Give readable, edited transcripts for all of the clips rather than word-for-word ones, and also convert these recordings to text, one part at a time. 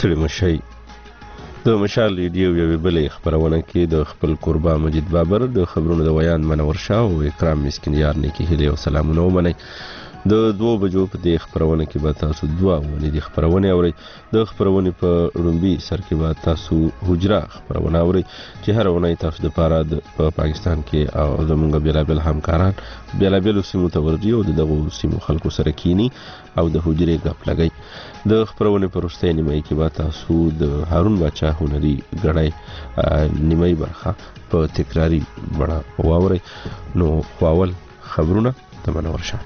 ستړي مشئ. د مشال ریډیو یوې بلې خپرونه کې د خپل کوربه مجید بابر د خبرونو د ویان منور شاه او اکرام مسکینیار نیکي هیلې او سلامونه ومنئ. د 2 بجو په دې خپرونه کې به تاسو 2 ونې د خپرونې اورئ. د خپرونې په لومبي سر کې به تاسو حجره خپرونه اورئ چې هر ونې تاسو د پاره په پاکستان کې او زموږ بیلابل همکاران بیلابل سیمو ته ورځي او دغه سیمو خلکو سره کینی او د حجرې غپ لګي. د خپرونې په وروستۍ نیمه کې به تاسو د هارون باچا هنري غړای نیمه برخه په تکراری بڼه واورئ. نو خواول خبرونه د منور شاه.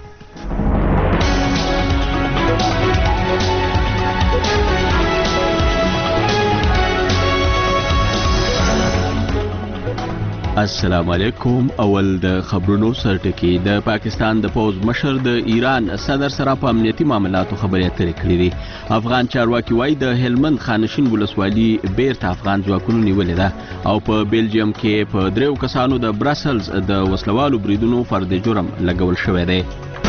السلام علیکم. اول د خبرونو سرټکی. د پاکستان د پوز مشر د ایران صدر سره په امنیتي معاملاتو خبرې اترې کړې دي. افغان چارواکي وایي د هلمند خانشین ولسوالي بیرته افغان ځواکونو نیولې ده او په بیلجیم کې په 3 کسانو د برسلز د وسلوالو بریدونو فرد جرم لګول شوی دی.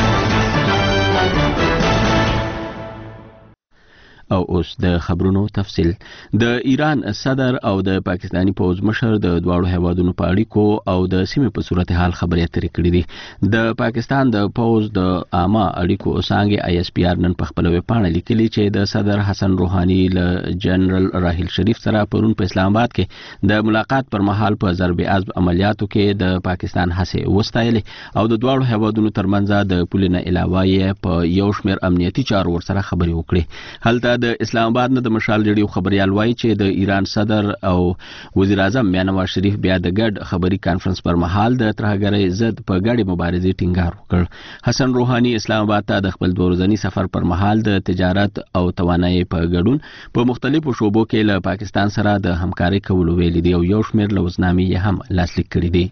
او اوس د خبرونو تفصیل. د ایران صدر او د پاکستانی پوز مشر د دواړو هیوادونو په اړیکو او د سیمې په صورتحال خبرې اترې کړې دي. د پاکستان د پوز د عامه اړیکو څانګې ISPR نن په خپل ویبپاڼه لیکلي چې د صدر حسن روحاني له جنرال راحیل شریف سره پرون په اسلام آباد کې د ملاقات پر مهال په ضرب عضب عملیاتو کې د پاکستان هڅې وستایلې او د دواړو هیوادونو ترمنځ د پولې نه علاوه په یو شمېر امنیتي چارو ورسره خبرې وکړي. هلته د اسلام آباد نه د مشال ریډیو خبريال وایي چې د ایران صدر او وزیر اعظم نواز شریف بیا د ګډ خبري کانفرنس پر مهال د ترهګرۍ ضد په ګډې مبارزې ټینګار وکړ. حسن روحاني اسلام آباد ته د خپل 2 ورځني سفر پر مهال د تجارت او توانایي په ګډون په مختلفو شوبو کې له پاکستان سره د همکارۍ کولو ویلي دي او یو شمېر لوزنامې هم لاسلیک کړي دي.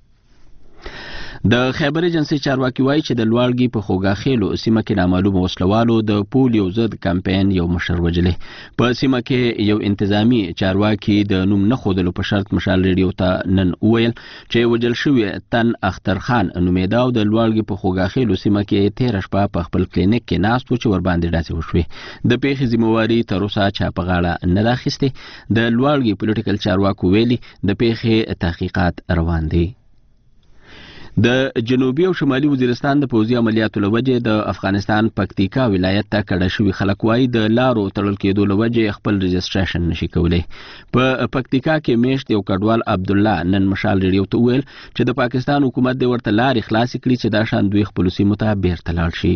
د خیبر ایجنسی چارواکي وایي چې د لوړګي په خوګاخیلو سیمه کې نامعلومه وسلوالو د پولیو ضد کمپاین یو مشر وجلې. په سیمه کې یو انتظامی چارواکي د نوم نه ښودلو په شرط مشال ریډیو ته نن وویل چې وجل شوی تن اختر خان نومېده او د لوړګي په خوګاخیلو سیمه کې 13 شپه په خپل کلینیک کې ناست و چې ور باندې ډاسې وشوې. د پیښې ذمہواري تر اوسه چا په غاړه نه ده اخیستې. د لوړګي پولیټیکل چارواکو ویلي د پیښې تحقیقات روان دي. د جنوبي او شمالي وزیرستان د پوځي عملیاتو لوجه د افغانستان پکتیکا ولایت ته کډه شوی خلک وایي د لارو تړل کېدو لوجه خپل رجسټریشن نشي کولای. په پکتیکا کې میشت یو کډوال عبد الله نن مشال ریډیو ته ویل چې د پاکستان حکومت د ورته لارې خلاص کړي چې دا شان دوی خپل سیمو ته بیرته لاړ شي.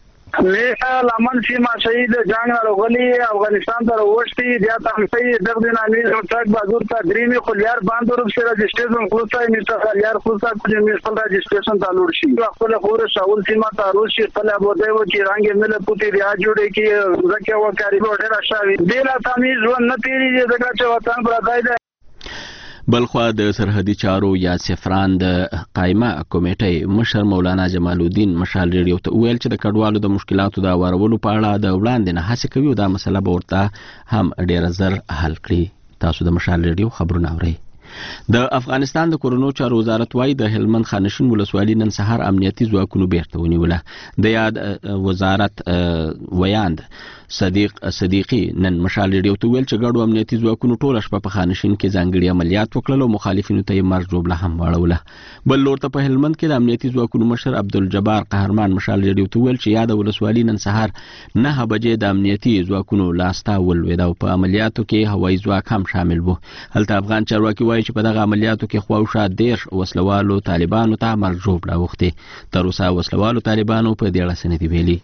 لمن سیما شهید جنگ راغلی افغانستان ته وروشتي بیا تاسو د دغه نامې تک بازور ته درېمه خلیار باندې ورسره رجسټریشن کوڅه میسته خلیار کوڅه چې میسته رجسټریشن ته لور شي خپل خور شاول سیما ته روشي خپل بوده و چې رنگ مل پوتې ریا جوړې کې ځکه وکاري وړه راشي بیل تمیز و نه تیری دغه چې وطن برادای ده. بلخوا د سرحدي چارو یا سفران د قائمه کمیټې مشر مولانا جمال الدین مشال ریډیو ته ویل چې د کډوالو د مشکلاتو د اورولو په اړه د وړاندې نه هڅه کوي او دا مسله به ورته هم ډېر زر حل کړي. تاسو د مشال ریډیو خبرونه اورئ. د افغانستان د کورونو چارو وزارت وایي د هلمند خانشین ولسوالي نن سهار امنیتي ځواکونو بیرته ونیوله. د یاد وزارت ویاند صدیقي نن مشال ریډیو ته ویل چې ګډو امنیتي ځواکونو ټوله شپه په خانشین کې ځانګړي عملیات وکړل او مخالفینو ته یې مرګ جوړه هم واړوله. بل لور ته په هلمند کې د امنیتي ځواکونو مشر عبدالجبار قهرمان مشال ریډیو ته ویل چې یاد ولسوالي نن سهار 9 بجې د امنیتي ځواکونو لاسته ولوېد او په عملیاتو کې هوایي ځواک هم شامل و. هلته افغان چارواکي وایي چې په دغه عملیاتو کې خواوشا 10 وسلوالو طالبانو ته مرګ جوړه وخته. تر اوسه وسلوالو طالبانو په دې اړه څه نه دي ویلي.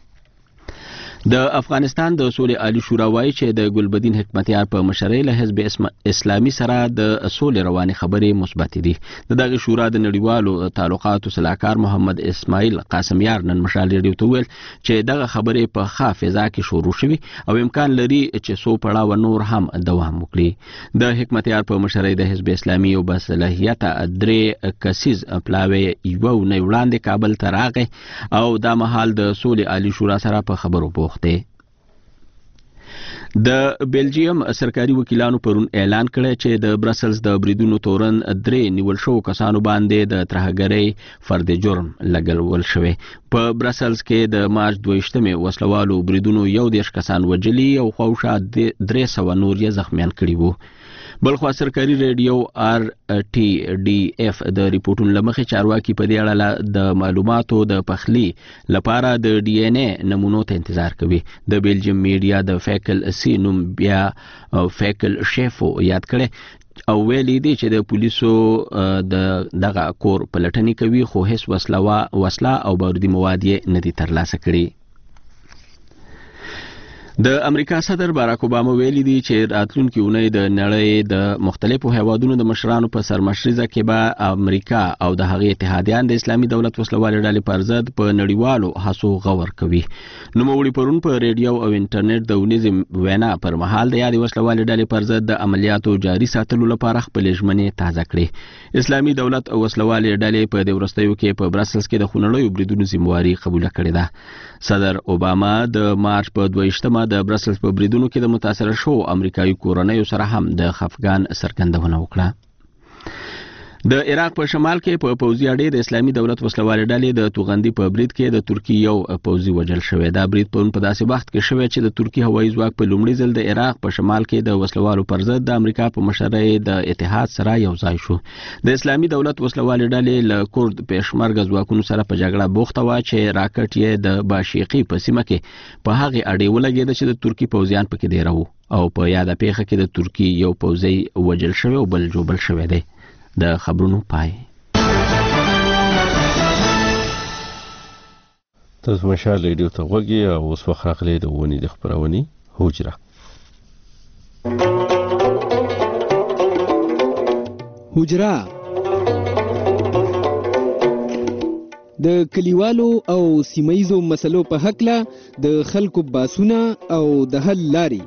د افغانستان د سولې عالی شورا وایي چې د ګلبدین حکمتیار په مشرۍ له حزب اسلامي سره د سولې رواني خبرې مثبت دي. دغه شورا د نړیوالو تعلقاتو صلاحکار محمد اسماعیل قاسمیار نن مشال ریډیو ته ویل چې دغه خبرې په ښه فضا کې شروع شوي او امکان لري چې څو پړاو نور هم دوام وکړي. د حکمتیار په مشرۍ د حزب اسلامي او بصلاحیت 3 کسیز پلاوی یو نه وړاندې کابل ته راغی او دا مهال د سولې عالی شورا سره په خبرو بوخته. د بلجیم سرکاري وکیلانو پرون اعلان کړی چې د برسلز د بریدونو تورن 3 نیول شو کسانو باندې د ترهګرۍ فرد جرم لګول شوی. په برسلز کې د مارچ 22 وسلوالو بریدونو 11 کسان وجلي او خواوشا 300 نور یې زخمیان کړي وو. بلخوا سرکاري ریډیو RTDF د ریپورتونو لمخې چارواکي په دې اړه د معلوماتو د پخلی لپاره د DNA نمونو ته انتظار کوي. د بلجیم میډیا د فیکل سی نوم بیا فیکل شیفو یاد کړي او ویلي دي چې د پولیسو دغه کور پلټنې کوي خو هیڅ وسله او بارودي مواد یې نه دي ترلاسه کړي. د امریکا صدر باراک اوباما ویلي دي چې راتلونکي اونۍ د نړۍ د مختلفو هیوادونو د مشرانو په سرمشريزه کې به امریکا او د هغې اتحادیان د اسلامي دولت وسلوالې ډلې پر ضد په نړیوالو هڅو غور کوي. نوموړي پرون په ریډیو او انټرنیټ د ونیزې وینا پر مهال د یادې وسلوالې ډلې پر ضد د عملیاتو جاري ساتلو لپاره خپلې ژمنې تازه کړې. اسلامي دولت او وسلوالې ډلې په دې وروستیو کې په برسلز کې د خونړیو بریدونو ذمہواري قبول کړې ده. صدر اوباما د مارچ په 22 د برسلز په بریدونو کې د متاثر شو امریکایي کورنیو سره هم د خفګان څرګندونه وکړه. د عراق په شمال کې په پوځي اډې د اسلامي دولت وسلوالې ډلې د توغندي په برید کې د ترکی یو پوځي وژل شوی. دا برید په داسې وخت کې شوی چې د ترکی هوایي ځواک په لومړي ځل د عراق په شمال کې د وسلوالو پر ضد د امریکا په مشرۍ د اتحاد سره یو ځای شو. د اسلامي دولت وسلوالې ډلې له کورد پېشمرګه ځواکونو سره په جګړه بوخته وه چې راکټ یې د باشیقي په سیمه کې په هغې اډې ولګېده چې د ترکی پوځیان پکې دیره وو او په یاده پیښه کې د ترکی یو پوځي وژل شوی او بل جوبل شوی دی. د خبرونو پای. تاسو مشال ریډیو ته غوږی او اوس وخت راغلی د ونی د خبرونې حجره. د کلیوالو او سیمایزو مسلو په حق له د خلکو باسونه او د حل لاري.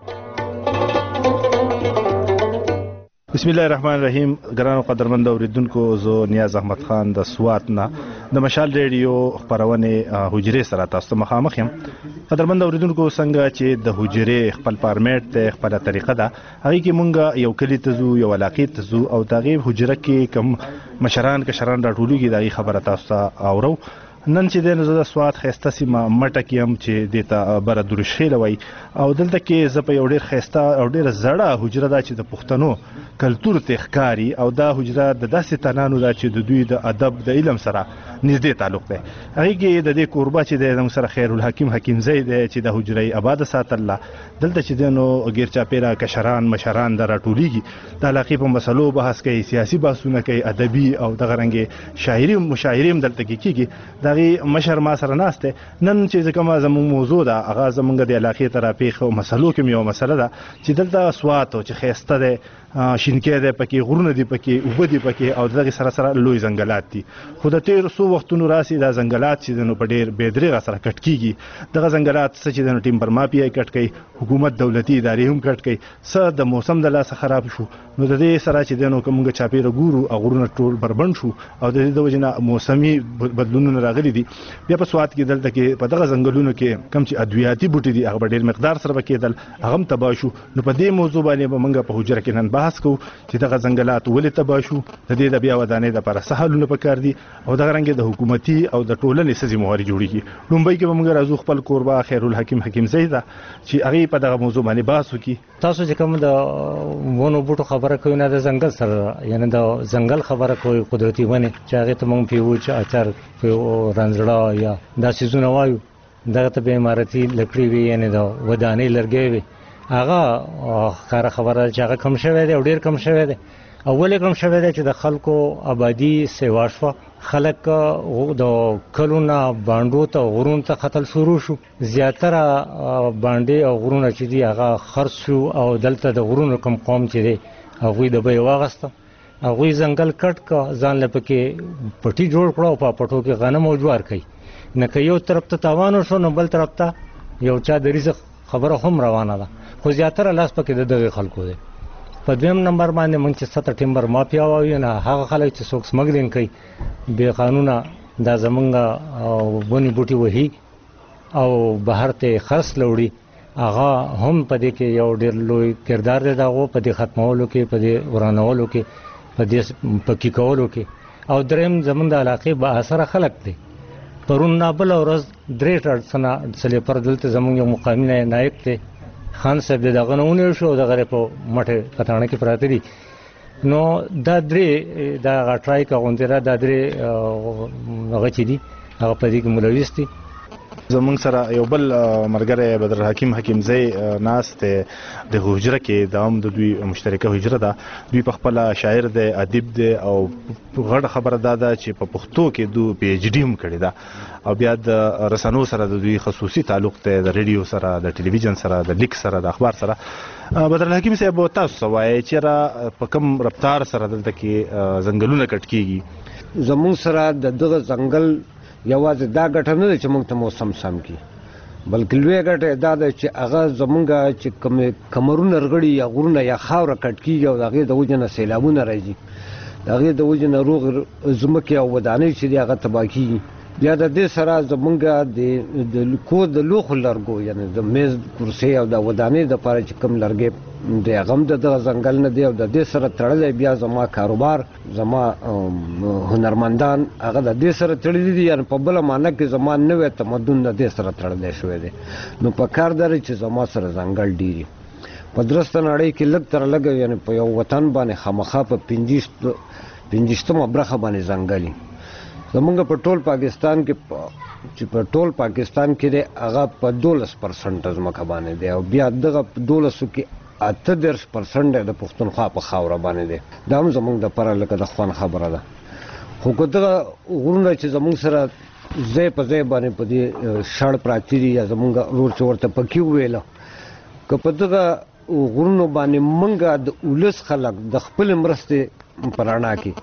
بسم الله الرحمن الرحیم. ګرانو قدرمند اوریدونکو، زه نیاز احمد خان د سوات نه د مشال ریډیو خبرونه حجره سره تاسو مخامخ یم. قدرمند اوریدونکو، څنګه چې د حجره خپل فارمیټ ته خپل طریقه ده، هغه کې مونږ یو کلی ته زو، یو علاقې ته زو او دغه حجره کې کم مشران کشران راټولېږي دغه خبره تاسو ته اورو. نن چې د زړه سواد خسته سیمه مټه کېم چې دته بر درشیل وای او دلته کې ز په یو ډیر خسته او ډیر زړه حجره ده چې د پښتنو کلچر ته ښکاری او دا حجره د داسې تنانو ده چې د دوی د ادب د علم سره نږدې تعلق دی. هغه کې د دې قربا چې د سره خیر الحکیم حکیم زید چې د حجره آباد ساتل دلته چې دنو غیر چاپیرا کشران مشران د راټولېږي د علاقې په مسلو بحث کوي، سیاسي بحثونه کوي، ادبي او دغه رنګ شاعري مشاعري دلته کېږي. دغه مشر ما سره ناشته نن چې کومه زموږ موضوع ده هغه زموږ د علاقې ترافیق او مسلو کې یو مسله ده چې دلته سوات او چې خسته ده شینکې ده پکې غرونه دي پکې وبدي پکې او دغه سره سره لوی ځنګلات دي. خو د تیر سو وختونو راسي د ځنګلات چې نو په ډیر بيدري سره کټ کیږي. دغه ځنګلات چې د ټیمبر مافیا کټ کوي، حکومت دولتي ادارې هم کټ کوي. څه د موسم د لاس خراب شو نو د دې سره چې د نو کومګه چاپیره ګورو او غرونه ټول بربند شو او د دې د وجنه موسمي بدلونونه راغلي دي. بیا په سواد کې دلته کې په دغه ځنګلونو کې کم چې ادویاتي بوټي دي هغه ډیر مقدار سره کېدل هغه تباه شو. نو په دې موضوع باندې به موږ په حجره کې نن بحث کوو چې دغه ځنګلات ولې تباه شو، د دې د بیا ودانې لپاره سهالونه پکار دي او دغه رنګ د حکومتي او د ټولنې سزي مهاري جوړیږي. لومبۍ کې به موږ راځو خپل قربا خیر الحکیم حکیم زید چې هغه په دغه موضوع باندې بحث وکړي. تاسو چې کوم د ونو بوټو خبره کوي نه د ځنګل سره یعنی د ځنګل خبره کوي قدرتي ونه چې هغه ته موږ پیو چې اچار په رنځړه یا د سيزونه وایو دغه ته به امارتي لکړی وي یعنی د ودانې لرګي وي هغه کار خبره چې هغه کم شوی دی او ډیر کم شوی دی. اول کم شوی دی چې د خلکو آبادی سیوا شو، خلک د کلونه باندو ته غرون ته خطل شروع شو. زیاتره باندې او غرونه چې دی هغه خرڅ شو او دلته د غرونو کم قوم چې دی هغه د به واغسته هغه ځنګل کټ کا ځان لپاره پټي جوړ کړو او په پټو کې غنم او جوار کوي. نه که یو طرف ته تاوان شو نو بل طرف ته یو چا د رزق خبره هم روانه ده. خو زیاتره لاس پکې د دغه خلکو دی. په دویم نمبر باندې مونږ چې 7 ټیمبر مافیا وایو نه هغه خلک چې څوک سمګلینګ کوي بے قانونه دا زمونږ ونی بوټي وهي او بهر ته خرڅ لوړي هغه هم په دې کې یو ډېر لوی کردار دی دغه په دې ختمولو کې په دې ورانولو کې په دې پکې کولو کې او دریم زمونږ د علاقې با اثر خلک دي پرون نه بل ورځ درې ټرسنه سلیپر دلته زمونږ یو مقامي نائب دی خان صاحب دغه نهونه شو دغه په مټه پټانه کې پراته دي نو دا درې دا غټرای کوونته را دا درې هغه چې دي هغه په دې کې ملوث دي زمونږ سره یو بل مرګره بدر حکیم زئی ناس ته د حجره کې دام د دوی مشترکه حجره ده دوی په خپل شاعر دی ادیب دی او غړ خبره ده چې په پښتو کې دو پی ایچ ډی هم کړی ده او بیا د رسنو سره د دوی خصوصي تعلق ته د ریډیو سره د ټلویزیون سره د لیک سره د اخبار سره بدر حکیم صاحب تاسو وایي چې را په کم رفتار سره دلته کې ځنګلونه کټ کیږي زموږ سره دغه ځنګل یوازې دا ګټه نه ده چې موږ ته موسم سم کی بلکې لوی ګټه دا ده چې هغه زمونږ چې کمرونه رغړي یا غرونه یا خاوره کټ کیږي او هغې د وجې نه سیلابونه راځي د هغې د وجې نه روغ ځمکې او ودانۍ چې دي هغه تباه کیږي بیا د دې سره زمونږ د کور د لوښو لرګو یعنې د میز کرسۍ او د ودانۍ دپاره چې کوم لرګی دی هغه هم د دغه ځنګل نه دی او د دې سره تړلی بیا زما کاروبار زما هنرمندان هغه د دې سره تړلي دي یعنې په بله معنی کې زما نوی تمدن د دې سره تړلی شوی دی نو په کار دا چې زما سره ځنګل ډېري په درسته نړۍ کې لږ تر لږه یعنې په یو وطن باندې خامخا په 50مه برخه باندې ځنګلي زمونږ په ټول پاکستان کې چې په ټول پاکستان کې دی هغه په 12% ځمکه باندې دی او بیا دغه 12 کې 38% د پښتونخوا په خاوره باندې دی دا هم زمونږ دپاره لکه د خوند خبره ده خو که دغه غرونه چې زمونږ سره ځای په ځای باندې په دې شړ پراته دي یا زمونږ ورور چې ورته پکې وویله که په دغه غرونو باندې موږ د ولس خلک د خپلې مرستې په رڼا کې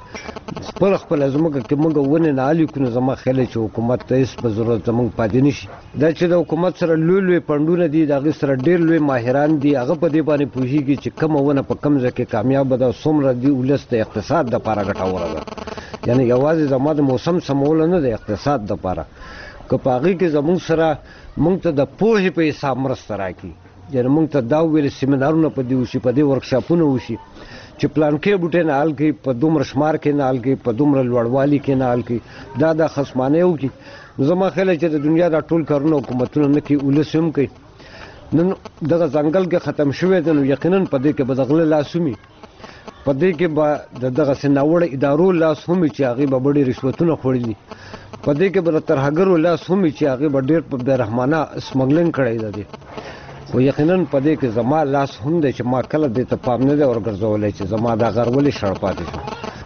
خپل ځمکه کې موږ ونې نه الي کړو زما خیال چې حکومت ته هېڅ په ضرورت زموږ پاتې نه شي دا چې د حکومت سره لوی پنډونه دي د هغې سره ډېر لوی ماهران دي هغه په دې باندې پوهېږي چې کومه ونه په کوم ځای کې کامیابه ده څومره دي ولس د اقتصاد دپاره ګټوره ده یعنې یوازې زما د موسم سموله نه د اقتصاد دپاره که په هغې کې زموږ سره موږ ته د پوهې په حساب مرسته راکړي یعنې موږ ته دا وویل سیمینارونه په دې وشي په دې ورکشاپونه وشي چې پلانکې بوټی نه حل کړي په دومره شمار کې نه حل کړي په دومره لوړوالي کې نه حل کړي دا خصمانۍ وکړي زما خیال چې د دنیا دا ټول کارونه حکومتونه نه کوي ولس هم کوي نن دغه ځنګل کې ختم شوی دی نو یقینا په دې کې به د غله لاس ومي په دې کې به د دغسې ناوړه ادارو لاس هم وي چې هغې به ډېر رشوتونه خوړي دي په دې کې به د ترهګرو لاس هم وي چې هغې به ډېر په بېرحمانه سمګلنګ کړی دی خو یقینا په دې کې زما لاس هم دی چې ما کله دې ته پام نه دی ورګرځولی چې زما دا غر ولې شړ پاتې شو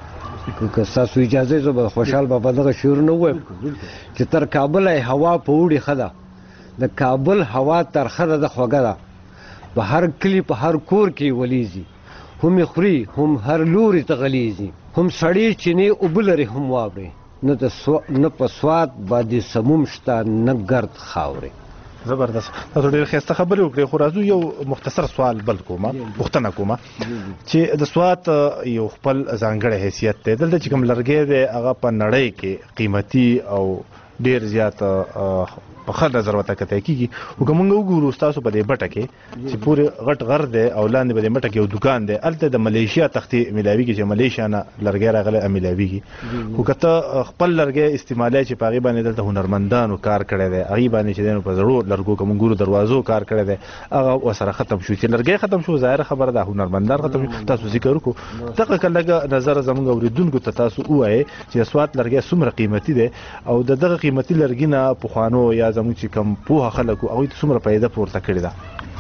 که ستاسو اجازه زه به خوشحال به دغه شعرونه ووایم چې تر کابله هوا په اوړي ښه ده د کابل هوا ترخه ده د خوږه ده په هر کلي په هر کور کې ولیږي هم یې خوري هم هر لوري ته غلیږي هم سړې چینې اوبه لري هم واورې نه په سوات باندې سموم شته نه ګرد خاورې زبردست تاسو ډېر ښایسته خبرې وکړې خو راځو یو مختصر سوال بل کومه پوښتنه کومه چې د سوات یو خپل ځانګړی حیثیت دی دلته چې کوم لرګی دی هغه په نړۍ کې قیمتي او ډېر زیات په ښه نظر ورته کتای کېږي خو که موږ وګورو ستاسو په دې بټه کې چې پورې غټ غر دی او لاندې په دې بټه کې یو دوکان دی هلته د ملیشیا تختې میلاویږي چې ملیشیا نه لرګی راغلی میلاویږي خو که ته خپل لرګی استعمالی چې په هغې باندې دلته هنرمندانو کار کړی دی هغې باندې چې دی نو په زړو لرګو که موږ ګورو دروازو کار کړی دی هغه ورسره ختم شو چې لرګی ختم شو ظاهره خبره ده هنرمندان ختم شو تاسو ذکر وکړو دغه که لږه نظر زموږ اورېدونکو ته تاسو ووایئ چې د سوات لرګی څومره قیمتي دی او د دغه قیمتي لرګي نه پخوانو یا زموږ چې کوم پوهه خلک وو هغوی ته څومره فایده پورته کړې ده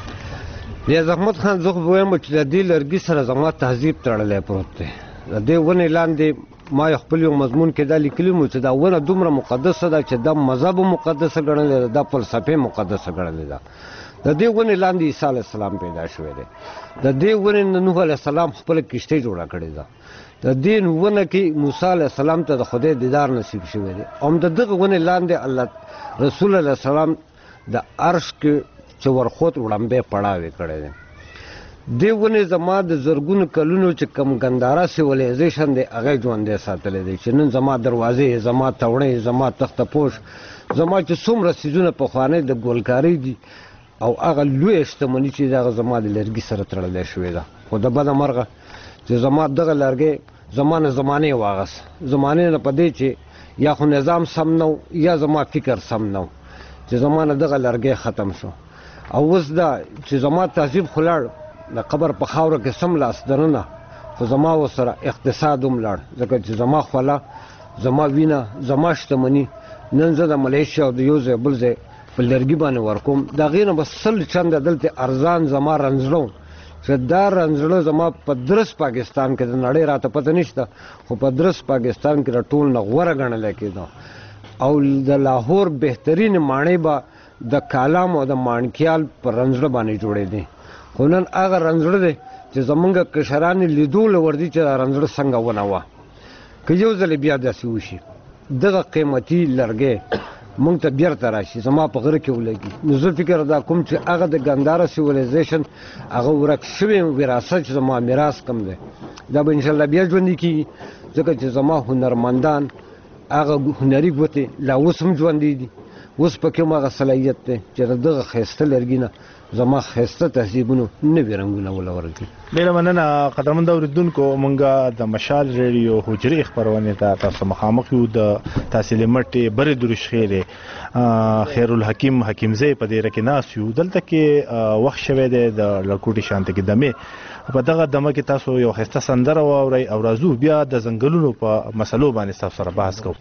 بیا زحمت خان زه خو به وایم چې د دې لرګي سره زما تهذیب تړلی پروت دی د دې ونې لاندې ما یو خپل یو مضمون کې دا لیکلي مو چې دا ونه دومره مقدسه ده چې دا مذهب مقدسه ګڼلې ده دا فلسفې مقدسه ګڼلې ده د دې ونې لاندې عیسی علیه السلام پیدا شوی دی د دې ونې نه نوح علیه السلام خپله کښتۍ جوړه کړې ده د دې ونه کې موسی علیه السلام ته د خدای دیدار نصیب شوی دی او د دغه ونې لاندې الله رسول علیه السلام د عرش کې چې ورخوت وړاندې پړاوې کړی دی دې ونې زما د زرګونو کلونو چې کوم ګنداره سیویلایزیشن دی هغه ژوندی ساتلی دی چې نن زما دروازې زما توړۍ زما تخته پوش زما چې څومره څیزونه پخوانۍ د ګلکارۍ دي او هغه لوی شتمني چې دغه زما د لرګي سره تړلی شوې ده. خو د بده مرغه چې زما دغه لرګی زمانې واغس زمانې نه په دې چې یا خو نظام سم نه یا زما فکر سم نه چې زما نه دغه لرګی ختم شو. او اوس دا چې زما تهذیب خو لاړ د قبر په خاوره کې سم لاس دننه، خو زما ورسره اقتصاد هم لاړ، ځکه چې زما خوله زما وینه زما شتمني نن زه د ملیشیا او د یو ځای بل ځای په لرګي باندې ورکوم. د هغې نه به 100 چنده دلته ارزان زما رنځړو چې دا رنځړه زما په درس پاکستان کې د نړۍ راته پته نشته، خو په درس پاکستان کې د ټول نه غوره ګڼلی کېده. او د لاهور بهترین ماڼۍ به د کالام او د مانکیال په رنځړه باندې جوړېدې. خو نن هغه رنځړه دی چې زمونږ کشران یې لیدو له ورځي چې دا رنځړه څنګه ونه وه. که یو ځلې بیا داسې وشي دغه قیمتي لرګی مونږ ته بیرته راشي زما په غره کې ولګي، نو زه فکر دا کوم چې هغه د ګنداره سیویلایزیشن هغه ورک شوی وراثت چې زما میراث کم دی دا به انشاءالله بیا ژوندي کېږي، ځکه چې زما هنرمندان هغه هنري ګوتې لا اوس هم ژوندي دي. اوس پکې هم هغه صلاحیت دی چې د دغه ښایسته لرګي نه زما ښایسته تهذیبونو نوي رنګونه وله ورکړي. ډېره مننه قدرمنده اورېدونکو، موږ د مشال ریډیو حجرې خپرونې ته تاسو مخامخ یو د تحصیل مټې برې دروشخیرې خیرالحکیم حکیمزی په دې کې ناست یو. دلته کې وخت شوی دی د لړکوټې شانته کې دمې. په دغه دمه کې تاسو یو ښایسته سندره واورئ او راځو بیا د ځنګلونو په مسلو باندې تاسو سره بحث کوو.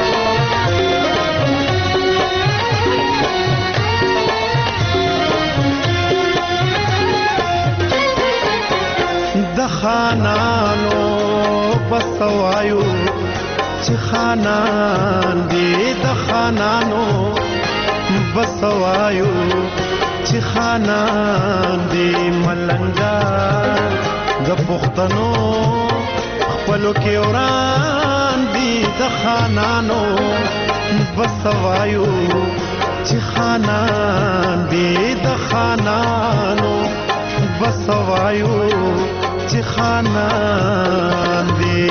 د خانانو بسوایو چې خانان دی، د خانانو بسوایو چې خانان دی، ملنګا د پښتنو خپلو کې وران دی، د خانانو بسوایو چې خانان دی، د خانانو بسوایو چې خانان دی.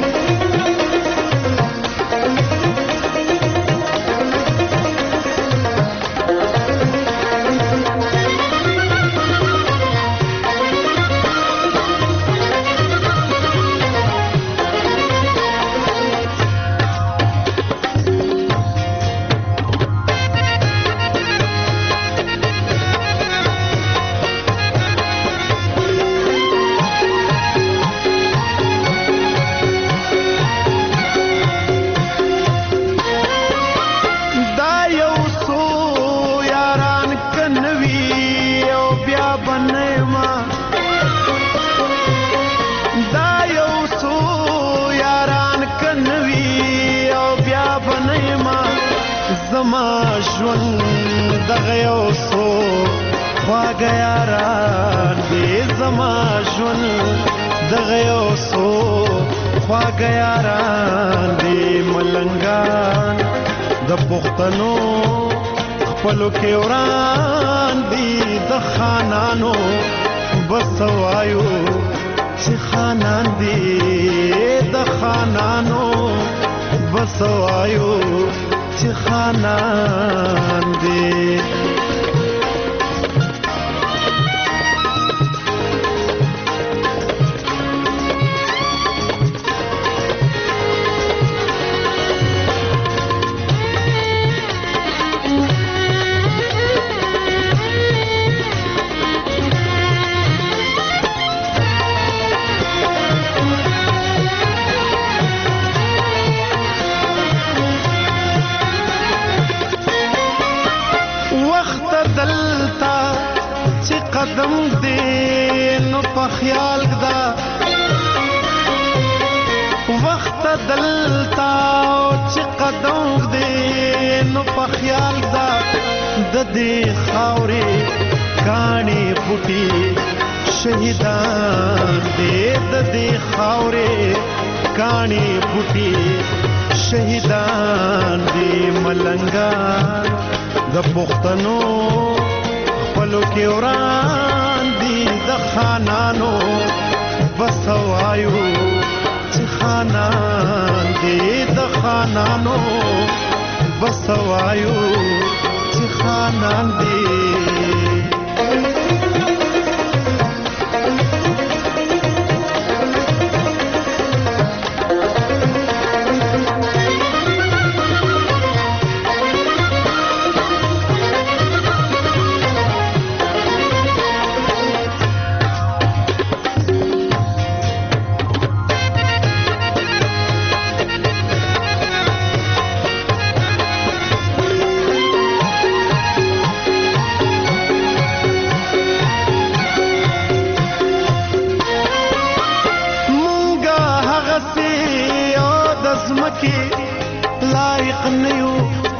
زما ژوند دغه یو څو خواږه یاران دي، زما ژوند دغه یو څو خواږه یاران دي، ملنګان د پښتنو خپلو کې وران دي، د خانانو بسوایو چې خانان دي، د خانانو بسوایو چې خانان دي. قدم دې نو په خیال دا وخت دلتا چې قدم دې نو په خیال دا د دې خاورې کاڼي پټي شهیدان دې، د دې خاورې کاڼي پټي شهیدان دې، ملنګان د پښتنو خپلو کې وران دي، د خانانو بسوایو چې خانان دي، د خانانو بسوایو چې خانان دي. زمکه لایق نه یو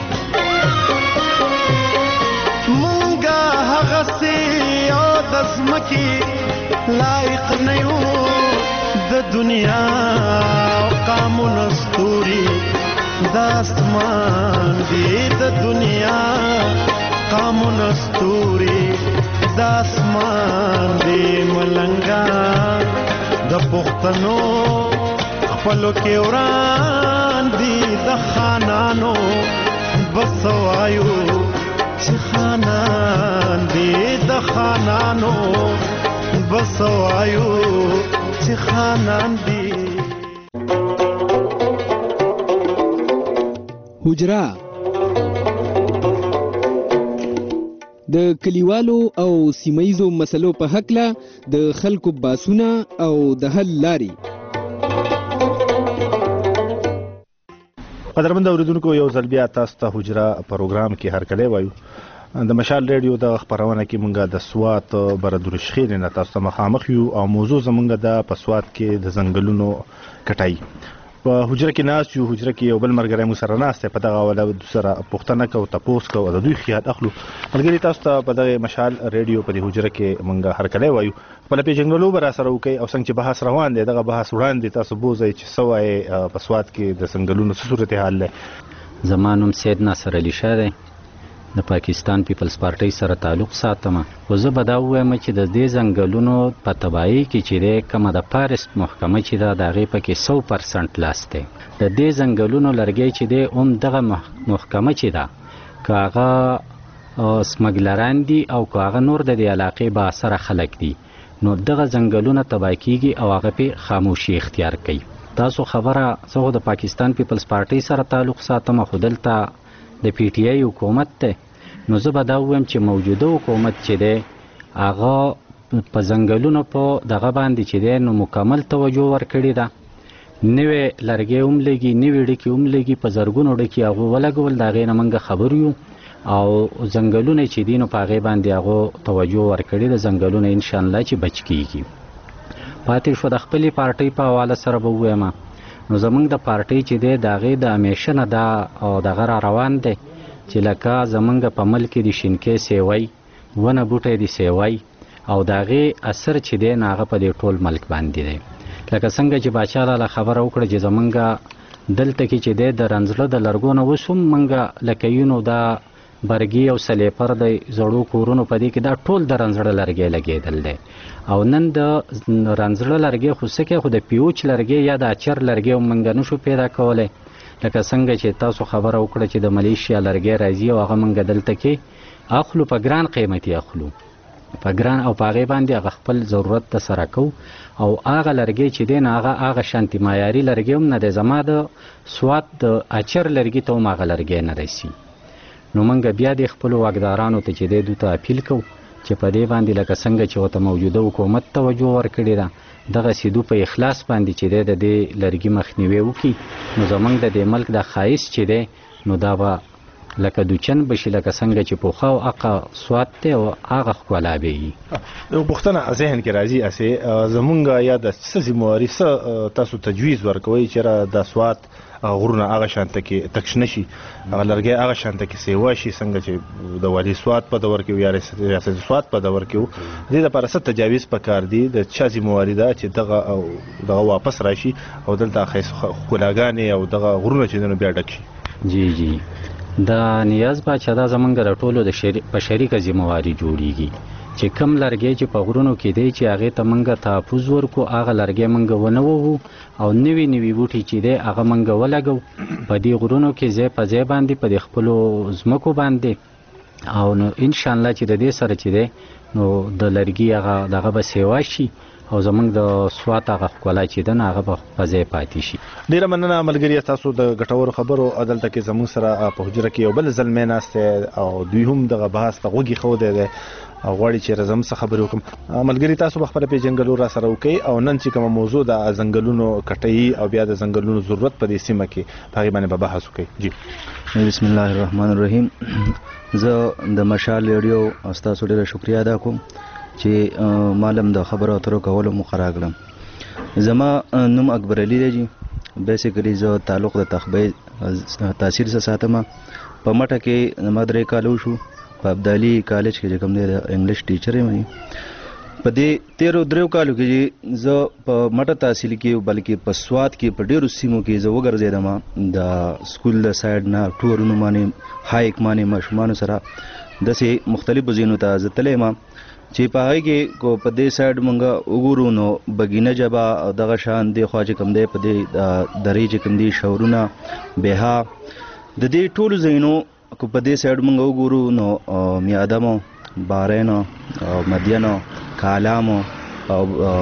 مونږه هغه سي او د زمکه لایق نه یو د دنیا قامون استوري د اسمان دی د دنیا قامون استوري د اسمان دی ملنګا د پښتنو خپلو کې وران دي د خانانو بس وایو چې خانان دي د خانانو بس وایو چې خانان دي حجره د کلیوالو او سیمایزو مسلو په حقله د خلکو باسونه او د حل لاري. قدرمن اوریدونکو یو ځل بیا تاسو ته حجره پروګرام کې هرکلی وایو. د مشال ریډیو د خبرونه کې مونږه د سوات بردورشخیر نه تاسو ته مخامخ یو او موضوع زمونږه د پسوات کې د ځنګلونو کټای په حجره کې ناس یو. حجره کې یو بل مرګره مو سره ناس ته په دغه ولا سره پښتنه کو تپوس کو د دوی خیال اخلو. ملګری تاسو ته په دغه مشال ریډیو په حجره کې مونږه هرکلی وایو. خپل پیژنګلو بر سره وکي او څنګه چې بحث روان دی دغه بحث وړاندې تاسو بوزي چې سوای پسوات کې د ځنګلونو صورت حال له زمانوم سید ناصر علي شاه دی د پاکستان پیپلز پارټي سره تعلق ساتم. خو زه به دا ووایم چې د دې ځنګلونو په تباهي کې چې دی کومه د فارست محکمه چې ده د هغې پکې 100% لاس دی. د دې ځنګلونو لرګی چې دی هم دغه محکمه چې ده که هغه سمګلران دي او که هغه نور د دې علاقې بااثره خلک دي نو دغه ځنګلونه تباه کیږي او هغه پې خاموشي اختیار کوي. تاسو خبره زه خو د پاکستان پیپلز پارټي سره تعلق ساتم خو دلته د پی ټی آی حکومت ته نو زه به دا ووایم چې موجوده حکومت چې دی هغه په ځنګلونو په دغه باندې چې دی نو مکمل توجه ورکړې ده. نوې لرګی هم لګي نوې ډکې هم لګي په زرګونو ډکې هغه ولګول د هغې نه موږ خبر یو او ځنګلونه چې دي نو په هغې باندې هغو توجه ورکړې ده. ځنګلونه انشاءالله چې بچ کیږي. پاتې شو د خپلې پارټۍ په حواله سره به ووایم نو زمونږ د پارټۍ چې دی د هغې د همیشه نه دا او دغه را روان دی چې لکه زمونږ په ملک کې د شینکۍ سیوی ونه بوټی د سیوی او د هغې اثر چې دی نه هغه په دې ټول ملک باندې دی. لکه څنګه چې باچا لاله خبره وکړه چې زمونږ دلته کې چې دی د رنځله د لرګو نه اوس هم موږ لکه یونو دا برګي او سلیپر د زړو کورونو په دې کې دا ټول د رنځړه لرګی لګېدل دی او نن د رنځړه لرګی خو څه کې خو د پیوچ لرګی یا د اچر لرګی موږ نشو پیدا کولی. لکه څنګه چې تاسو خبره وکړه چې د ملیشیا لرګی راځي او هغه موږ دلته کې اخلو په ګران قیمتي اخلو په ګران او په هغې باندې هغه خپل ضرورت ته سره کوو او هغه لرګی چې دی نه هغه شانتي معیاري لرګی هم نه دی. زما د سوات د اچر لرګي ته هم هغه لرګی نه رسي. نو موږ بیا د خپلو واکدارانو ته چې دی دوی ته اپیل کوو چې په دې باندې لکه څنګه چې ورته موجوده حکومت توجه ورکړې ده دغسې دوی په اخلاص باندې چې دی د دې لرګي مخنیوی وکړي نو زموږ د دې ملک د ښایست چې دی نو دا به لکه دوچن بشي لکه څنګه چې پوخه او هغه سوات دی او هغه ښکلا به وي. یو پوښتنه ذهن کې راځي اسې زمونږ یا د څه ذمهواري څه تاسو تجویز ورکوئ چې د سوات غرونه هغه شانته کې تکش نشي هغه لرګی هغه شانته کې سیوا شي څنګه چې د والي سوات په دور کې یا ریاست سوات په دور کې دې لپاره څه تجاویز پکار دي د چا ذمهواري ده چې دغه واپس راشي او دلته ښکلاګانې او دغه غرونه چې بیا ډک شي. جی دا نیاز باچا دا زمونږ د ټولو په شریکه ذمهواري جوړیږي چې کم لرګی چې په غرونو کې دی چې هغې ته موږ تحفظ ورکو هغه لرګی موږ ونه ووهو او نوي بوټي چې دی هغه موږ ولګو په دې غرونو کې ځای په ځای باندې په دې خپلو ځمکو باندې او نو انشاءالله چې د دې سره چې دی نو د لرګي هغه دغه به سیوا شي او زمونږ د سوات هغه ښکلا چې ده نه هغه به په ځای پاتې شي. ډېره مننه ملګري تاسو د ګټورو خبرو دلته کې زموږ سره په حجره کې یو بل زلمی ناست دی او دوی هم دغه بحث ته غوږ ایښودی دی او غواړي چې زم څه خبرې وکړم. ملګري تاسو به خپله پیژنګلو را سره وکړئ او نن چې کومه موضوع د ځنګلونو کټۍ او بیا د ځنګلونو ضرورت په دې سیمه کې په هغې باندې به بحث وکړئ. جی بسم الله الرحمن الرحیم. زه د مشال ریډیو ستاسو ډېره شکریه ادا کوم چې مالم د خبرو اترو کولو مقرره کړم. زما نوم اکبر علي دی. بیسیکلی زه تعلق د تخبې تاثیر سره ساتم. په مټه کې ما 3 کال وشو په ابدالي کالج کې کوم دی د انګلیش ټیچر یم. په دې 13 کالو کې زه په مټه تحصیل کې بلکې په سوات کې په ډیرو سیمو کې زه وګرځېدم د سکول د سایډ نه ټورونو باندې هایک باندې ماشومانو سره داسې مختلفو ځایونو ته زه تللی یم چې په هغې کې کو په دې سایډ مونږ وګورو نو بګینه ژبه او دغه شان دی خوا چې کوم دی په دې درې چې کوم دي شعرونه بها د دې ټولو ځایونو کو په دې سایډ مونږ وګورو نو میادمو بارینو او مدینو کالامو او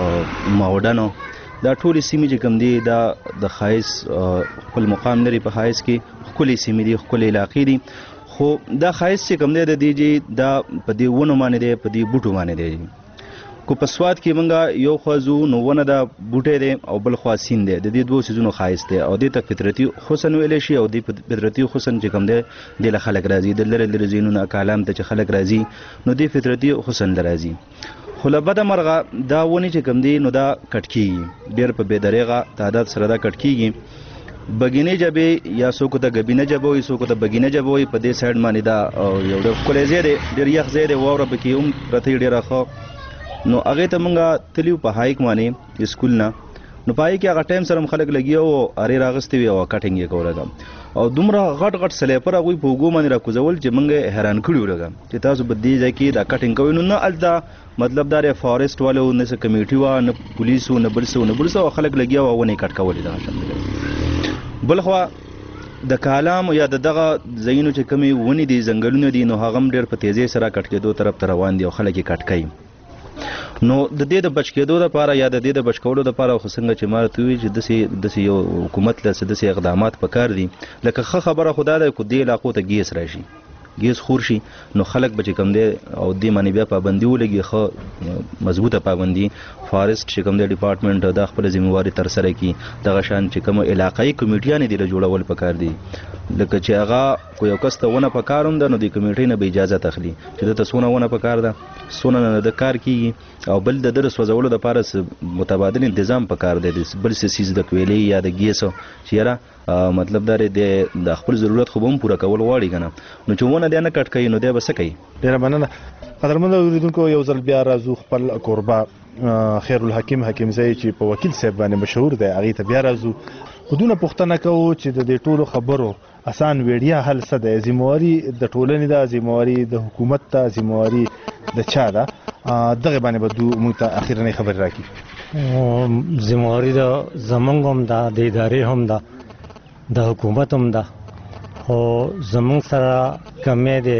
ماوډنو دا ټولې سیمې چې کوم دي دا د ښایست خپل مقام لري. په ښایست کې ښکلې سیمې دي ښکلې علاقې دي خو دا ښایست چې کوم دی د دې چې دا په دې ونو باندې دی په دې بوټو باندې دی. کو په سوات کې مونږ یو خوا ځو نو ونه دا بوټی دی او بل خوا سیند دی د دې 2 څیزونو ښایست دی او دې ته فطرتي حسن ویلی شي او دې فطرتي حسن چې کوم دی دې له خلک راځي د لرې لرې ځایونو نه کالام ته چې خلک راځي نو دې فطرتي حسن له راځي. خو له بده مرغه دا ونې چې کوم دی نو دا کټ کېږي ډېر په بې دریغه تعداد سره دا کټ کېږي. بګینې ژبې یا څوک ته ګبینه ژبه وایي څوک ته بګینه ژبه وایي په دې سایډ باندې دا یو ډېر ښکلی ځای دی ډېر یخ ځای دی واوره پکې هم پرته وي ډېره ښه. نو هغې ته مونږ تللي په هایک باندې سکول نه نو په هغې کې هغه ټایم سره هم خلک لګیا وو ارې راغستې وي او کټینګ یې کوله او دومره غټ غټ سلیپر هغوی په اوږو باندې راکوزول چې مونږ حیران کړي وو لږه چې تاسو په دې ځای کې دا کټینګ کوئ. نو نه هلته مطلب دا دی فارسټ والو نه څه کمیټي وه نه پولیس و نه بل څه او خلک لګیا وو ونې کټ کولې دغه شان. بل خوا د کالام یا دغه ځایونو چې کومې ونې دي ځنګلونه دي نو هغه هم ډېر په تیزۍ سره کټ کېدو طرف ته روان دي او خلک یې کټ کوي. نو د دې د بچ کېدو لپاره یا د دې د بچ کولو لپاره خو څنګه چې ما ورته وویل چې داسې یو حکومت له داسې اقدامات پکار دي لکه ښه خبره خو دا ده که دې علاقو ته ګیس راشي ګیس خور شي نو خلک به چې کوم دی او دې باندې بیا پابندي ولګي ښه مضبوطه پابندي. فارسټ چې کوم دی ډپارټمنټ دا خپله ذمهواري ترسره کړي. دغه شان چې کوم علاقایي کمیټیانې دي له جوړول پکار دي لکه چې هغه کو یو کس ته ونه پکار هم ده نو د کمیټۍ نه به اجازه اخلي چې دته څونه ونه پکار ده څونه نه د کار کېږي او بل د ده د سوځولو دپاره متبادل انتظام پکار دی بل څه څیز د کویلې یا د ګیسو چې یاره مطلب دا د خپل ضرورت خو به هم پوره کول غواړي که نه نو چې ونه دی نه کټ کوي نو دی به څه کوي. ډېره مننه. قدرمنو اورېدونکو یو ځل بیا راځو خپل کوربه خیرالحکیم حکیمزی چې په وکیل صاحب باندې مشهور دی هغې ته بیا راځو خو دونه پوښتنه کوو چې د دې ټولو خبرو اسان ویډیا حل څه دی. ذمهواري د ټولنې ده ذمهواري د حکومت ته ذمهواري د چا ده دغه باندې به موږ ته اخرنۍ خبرې راکړي. ذمهواري د زمونږ هم ده د ادارې هم ده د حکومت هم ده خو زمونږ سره کمی دی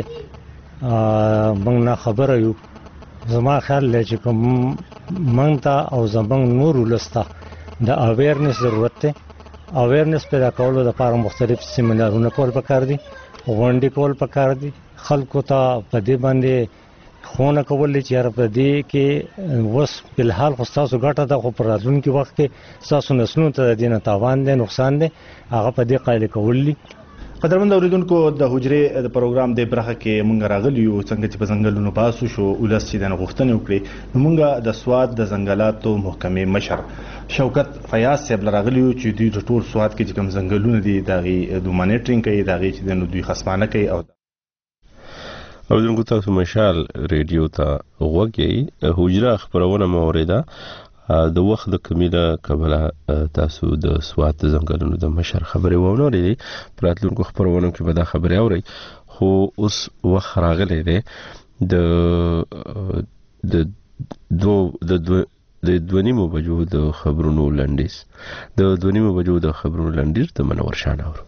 موږ نه خبره یو. زما خیال دی چې کوم موږ ته او زمونږ نور ولس ته د اویرنس ضرورت دی. اویرنس پیدا کولو لپاره مختلف سیمینارونه کول پکار دي غونډې کول پکار دي خلکو ته په دې باندې خونه کول چې یاره په دې کې اوس فلحال خو ستاسو ګټه ده خو په راتلونکي وخت کې ستاسو نسلونو ته د دې نه تاوان دی نقصان دی هغه په دې قایل کول دي. قدرمن اوریدونکو د حجرې د پروګرام د برخه کې مونږ راغلی یو څنګه چې په ځنګلونو باسو شو ولس چې د غوښتنې وکړي نو مونږ د سواد د ځنګلاتو محکمې مشر شوکت فیاض صاحب راغلی یو چې دوی د ټول سواد کې چې کوم ځنګلونه دي دغه د مانیټرینګ کوي دغه چې د دوی خصمانه کوي. او اوریدونکو تاسو مشال ریډیو ته غوږی حجره خبرونه موریده د وخت د کمیله کبله تاسو د سوات ځنګلونو د مشر خبرې وونورې پراتلونکو خبرونو کې به دا خبرې اورئ خو اوس وخت راغلی دی د 2:30 بجو د خبرونو لنډیز د 2:30 بجو د خبرونو لنډیز د منور شان اورو.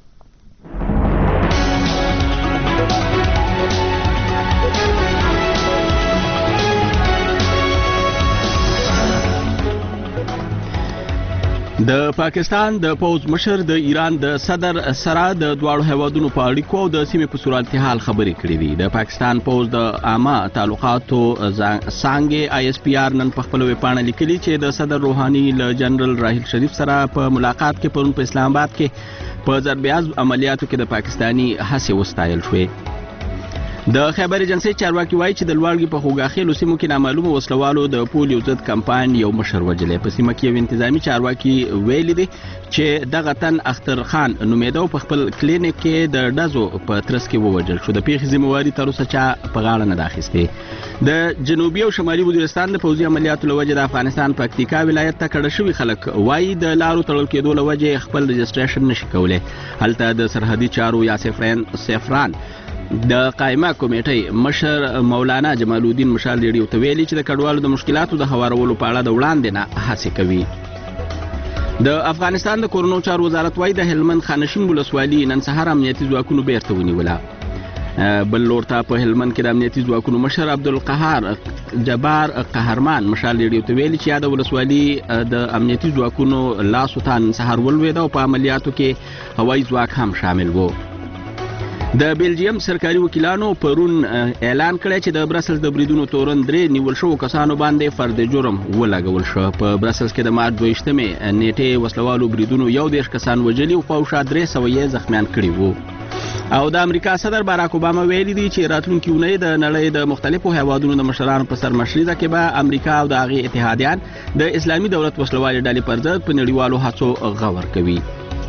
د پاکستان د پوز مشر د ایران د صدر سره د دواړو هیوادونو په اړیکو او د سیمې په صورتحال خبرې کړې دي. د پاکستان پوز د عامه تعلقاتو څانګې ISPR نن په خپل ویبپاڼه لیکلي چې د صدر روحاني له جنرال راحیل شریف سره په ملاقات کې پرون په اسلام آباد کې په ضرب عملیاتو کې د پاکستاني هڅې وستایل شوې. د خبر ایجنسی چارواکي وایي چې د لوړګي په خوګاخیلو سیمو کې نامعلومه وسلوالو د پولیو ضد کمپاین یو مشر وجلې. په سیمه کې یو انتظامی چارواکي ویلي دی چې دغه تن اختر خان نومېده او په خپل کلینیک کې د ډزو په ترڅ کې ووجل شو. د پیښې ذمہواري تر اوسه چا په غاړه نه ده اخیستې. د جنوبي او شمالي وزیرستان د پوځي عملیاتو له وجې د افغانستان پکتیکا ولایت ته کډه شوي خلک وایي د لارو تړل کېدو له وجې خپل رجسټریشن نشي کولی. هلته د سرحدي چارو یا سیفران د قائمه کمیټې مشر مولانا جمال الدین مشال ریډیو ته ویلي چې د کډوالو د مشکلاتو د هوارولو په اړه د وړاندې نه هڅې کوي. د افغانستان د کورونو چارو وزارت وايي د هلمند خانشین ولسوالي نن سهار امنیتي ځواکونو بیرته ونیوله. بل لور ته په هلمند کې د امنیتي ځواکونو مشر عبدالقهار جبار قهرمان مشال ریډیو ته ویلي چې یاد ولسوالي د امنیتي ځواکونو لاسو ته نن سهار ولوېده او په عملیاتو کې هوایي ځواک هم شامل و. د بیلجیم سرکاري وکیلانو پرون اعلان کړی چې د برسلز د بریدونو تورن 3 نیول شو کسانو باندې فرد جرم ولګول شو. په برسلز کې د مارچ 22 نیټه وسلوالو بریدونو 11 کسان وژلي او په شا 300 یې زخمیان کړي وو. او د امریکا صدر باراک اوباما ویلي دی چې راتلونکي اونۍ د نړۍ د مختلفو هیوادونو د مشرانو په سرمشرۍ کې به امریکا او د هغې اتحادیان د اسلامي دولت وسلوالې ډلې پر ضد په نړیوالو هڅو غور کوي.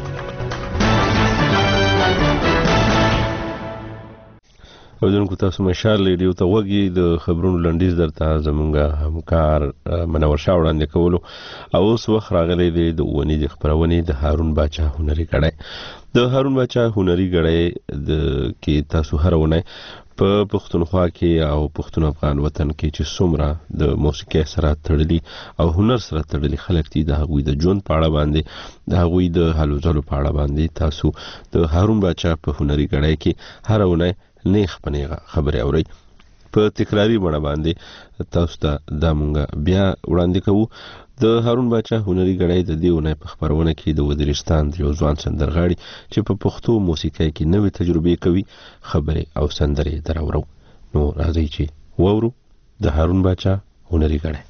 اودونکو تاسو مشال ریډیو ته وګي د خبرونو لنډیز درته زمونږ همکار منور شاه وړاندې کولو. او اوس وخت راغلی دی د اونۍ د خبرونې د هارون باچا هنري غړی. د هارون باچا هنري غړی د کې تاسو هر ونی په پښتونخوا کې او پښتون افغان وطن کې چې څومره د موسیقۍ سره تړلي او هنر سره تړلي خلک دي د هغوی د ژوند په اړه باندې د هغوی د هلو ځلو په اړه باندې تاسو د هارون باچا په هنري غړی کې هر ونی نیخ پنیغه خبرې اورئ. په تکراری بڼه باندې تاسو ته دا مونږ بیا وړاندې کوو. د هارون باچا هنري غړی د دې اونۍ په خبرونه کې د وزیرستان یو ځوان سندرغاړي چې په پښتو موسیقۍ کې نوې تجربې کوي خبرې او سندرې دراورو. نو راځئ چې وورو د هارون باچا هنري غړی.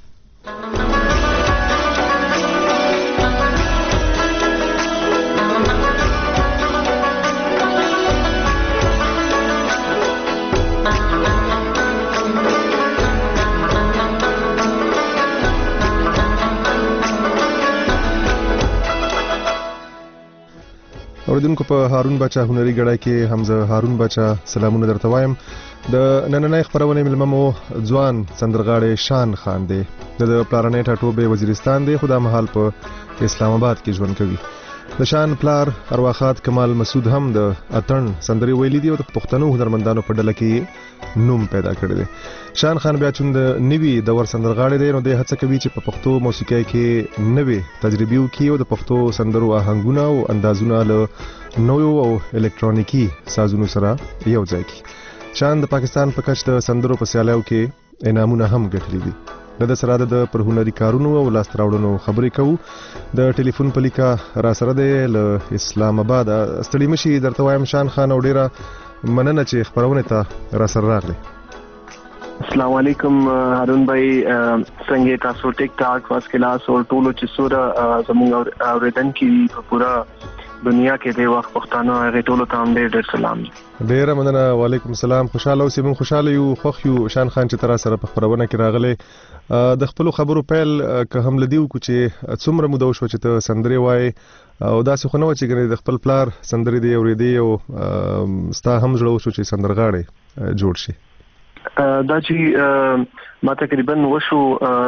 اوریدونکو په هارون باچا هنري غړی کې حمزه هارون باچا سلامونه درته وایم. د نننۍ خبرونه ملمه مو ځوان سندرغاړی شان خان دی. د پلارنۍ ټاټوبې وزیرستان دی خو دا مهال په اسلام آباد کې ژوند کوي. د شان پلار ارواخات کمال مسعود هم د اتن سندري ویلي دی او د پښتنو هنرمندانو په ډله کې نوم پیدا کړی دی. شان خان بیا چون د نوي دور سندرغاړی دی نو د هڅه کوي چې په پښتو موسیقۍ کې نوې تجربې وکړي او د پښتو سندرو آهنګونه او اندازونه له نوو او الکترونیکی سازونو سره یو ځای کړي. شان د پاکستان په کچ د سندرو په سیالیو کې انعامونه هم ګټلي دي. د سره د پر هنري کارونو او لاس راوړنو خبرې کوو. د ټلیفون په لیکه را سره دی له اسلام آباد. ستړي مشي درته وایم شان خان او ډیره مننه چې خبرونه ته را سره راغلی. السلام علیکم هارون بھائی څنګه تاسو ټیک ټاک واس کلاس او ټولو چې سوره زموږ اوریدن کې پورا دنیا کې د وخت پښتانه هغه ټولو ته هم ډېر سلام. ډیره مننه. وعلیکم السلام. خوشاله اوسئ. موږ خوشاله یو خوښ یو شان خان چې تر سره په خبرونه کې راغلی. د خپل خبرو پیل که هم لدیو کو چې څومره موده شو چې ته سندري وای او دا څه خو نه و چې ګنې د خپل پلار سندري دی اوریدي او ستا هم زړه شو چې سندرغاړی جوړ شي. دا چې ما تقریبا وشو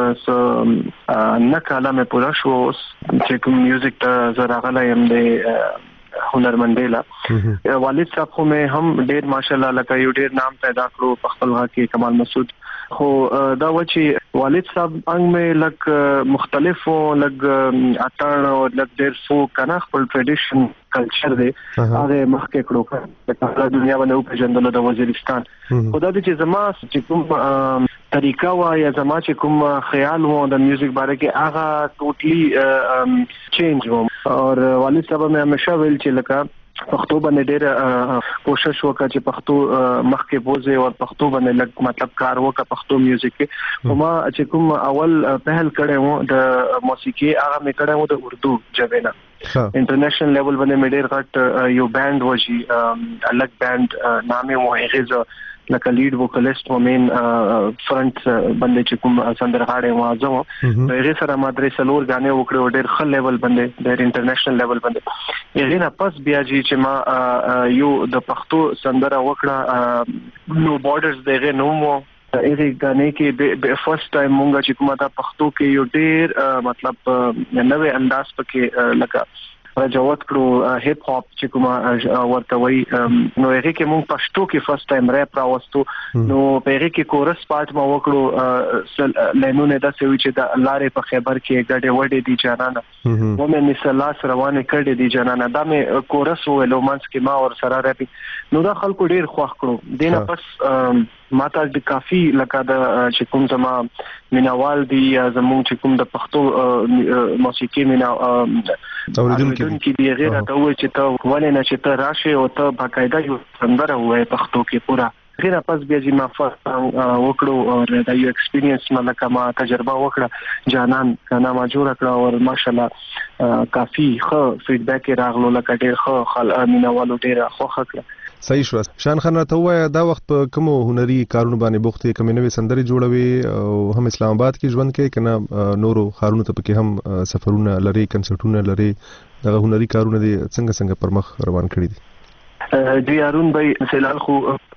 نه کاله مې پورا شو چې کوم میوزیک ته زه راغلی یم د هنرمندیلا. والد صاحب خو مې هم ډېر ماشاءالله لکه یو ډېر نام پیدا کړو په خپل غږ کې کمال مسعود. خو دا و چې والد صاحب انګ مې لګ مختلف او لګ اتان او لګ ډېر سو کنه خپل ټریډیشن کلچر دی هغه مخکې کړو په دنیا باندې په جندل د وزیرستان. خدا دې چې زما چې کوم طریقه وا یا زما چې کوم خیال وو د میوزیک باره کې هغه ټوټلی چینج وو. اور والد صاحب مې همیشه ویل چې لکه پښتو باندې ډېر کوشش وکړه چې پښتو مخکې بوزي او پښتو باندې لږ مطلب کار وکړه پښتو میوزیک کې. ما چې کوم اول پہل کړه وو د موسیقي هغه مې کړه وو د اردو جوینا انټرنیشنل لیول باندې مې ډېر غټ یو بند وږي الګ بند نامې مو هغه لکه لیډ ووکلیست و مین فرنٹ باندې چې کوم سندرغاړي وازو هغه سره ما درې څلور غانې وکړو ډېر خل لیول باندې ډېر انټرنیشنل لیول باندې هغه نه پس بیا چې ما یو د پښتو سندره وکړه نو بارډرز دغه نومو ایغه غانې کې فرست ټایم مونږه چې کومه دا پښتو کې یو ډېر مطلب نوې انداز پکې لکه راجوت کړو هیپ هاپ چې کومه ورته وای نو هغه کې مونږ پښتو کې فرست ټایم ریپ راوستو نو په هغه کې کورس پارت ما وکړو لینونه دا سوي چې د لارې په خبر کې ګډه وډې دي جانانه و مې مثلاث روانه کړې دي جانانه دا مې کورس ویلو مانس کې ما ور سره راپی نو دا خلکو ډیر خوښ کړو دینه پس ماته د کافي لکه د چې کوم زما مینوال دي زموږ چې کوم د پښتو موسیقي مینا اوریدونکو دي غیر ته و چې ته ولې نه چې ته راشه او ته باقاعده یو سندره وای پښتو کې پورا غیر پس بیا چې ما وکړو او دا یو ایکسپیرینس ما لکه ما تجربه وکړه جانان کنا ما جوړ کړه او ماشاءالله کافي ښه فیډبیک راغلو لکه ډیر ښه مینوالو ډیر خوښ کړه صحیح شو شان خان ته وای دا وخت په کوم هنري کارونه باندې بوختي کوم نوې سندري جوړوي او هم اسلام آباد کې ژوند کوي کنه نورو خارونو ته پکې هم سفرونه لري کنسرټونه لري دغه هنري کارونه دي څنګه پر مخ روان کړی دي جی هارون بھائی فلحال خو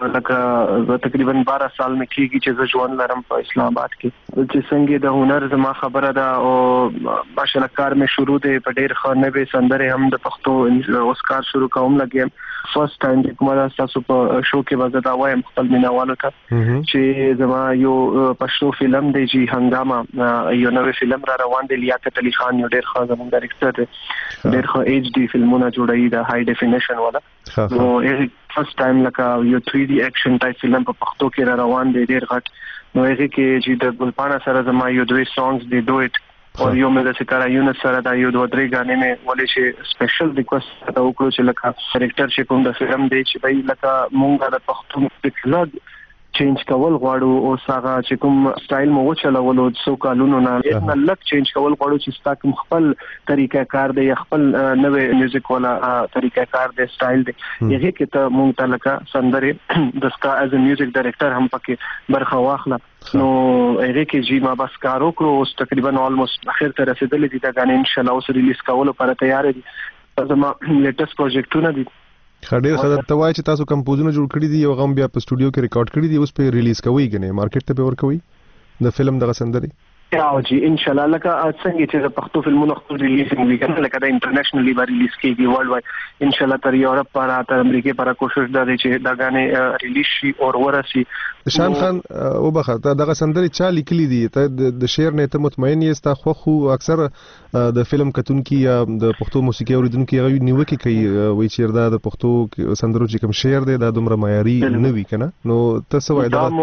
لکه تقریبا 12 سال مې کېږي چې زه ژوند لرم په اسلام آباد کې چې څنګه د هنر زما خبره ده او ماشاءالله کار مې شروع دی په ډېر ښه نوې سندره هم د پښتو اوس کار شروع کوم لګیم فرست ټایم چې کومه تاسو په شو کې وځه دا وایم خپل مینوالو ته چې زما یو پښتو فلم دی چې هنګامه یو نوې فلم را روان دی لیاقت علي خان یو ډېر ښه زموږ ډایرکټر دی ډېر ښه ایچ ډي فلمونه جوړوي د های ډیفینیشن والا نو فرست ټایم لکه یو 3D ایکشن ټایپ فلم په پښتو کې را روان دی ډېر غټ نو هغه کې چې د ګلپانا سره زما یو دوی سانګز دی ډو اټ او یو مې د ستاره یونس سره دا یو دوه درې غانې مې ولې چې سپیشل ریکوست دا وکړو چې لکه ډایرکټر چې کوم د فلم دی چې بای لکه مونږه د پښتو موسیقي چینج کول غواړو او ساغه چې کوم سټایل مو وچلولو څو کالونو نه یو لک چینج کول غواړو چې ستاسو خپل طریقې کار دی خپل نوې میوزیک ولا طریقې کار دی سټایل دی هغه کې ته مونږ ته لکه سندره د سکا از ا میوزیک ډایرکټر هم پکې برخه واخله نو هغه کې چې ما بس کار وکړو اوس تقریبا آلموست اخر ته رسیدلې دي دا غانې ان شاء الله اوس ریلیز کولو لپاره تیار دي زما لیټیسټ پروجیکټونه دي خډیر خدای ته وای چې تاسو کمپوزونه جوړ کړی دي او غم بیا په سټوډیو کې ریکارډ کړی دي اوس په ریلیز کوي کنه مارکیټ ته به ور کوي د فلم دغه سندري او جی ان شاء الله لکه څنګه چې د پښتو فلمونو خپل ریلیز موږ کنه لکه د انټرنیشنلی به ریلیز کیږي ورلد وایډ ان شاء الله تر یورپ پر تر امریکا پر کوشش ده چې دا غانې ریلیز شي او ورسي شان خان او بخته دغه سندري چا لیکلي دي ته د شعر نه ته مطمئن یې خو اکثر د فلم کتونکو یا د پښتو موسیقي اوریدونکو غوي نیوکه کوي وای چې دا د پښتو سندرو چې کوم شعر دی دا دومره معیاري نه وي کنه نو تاسو وای دا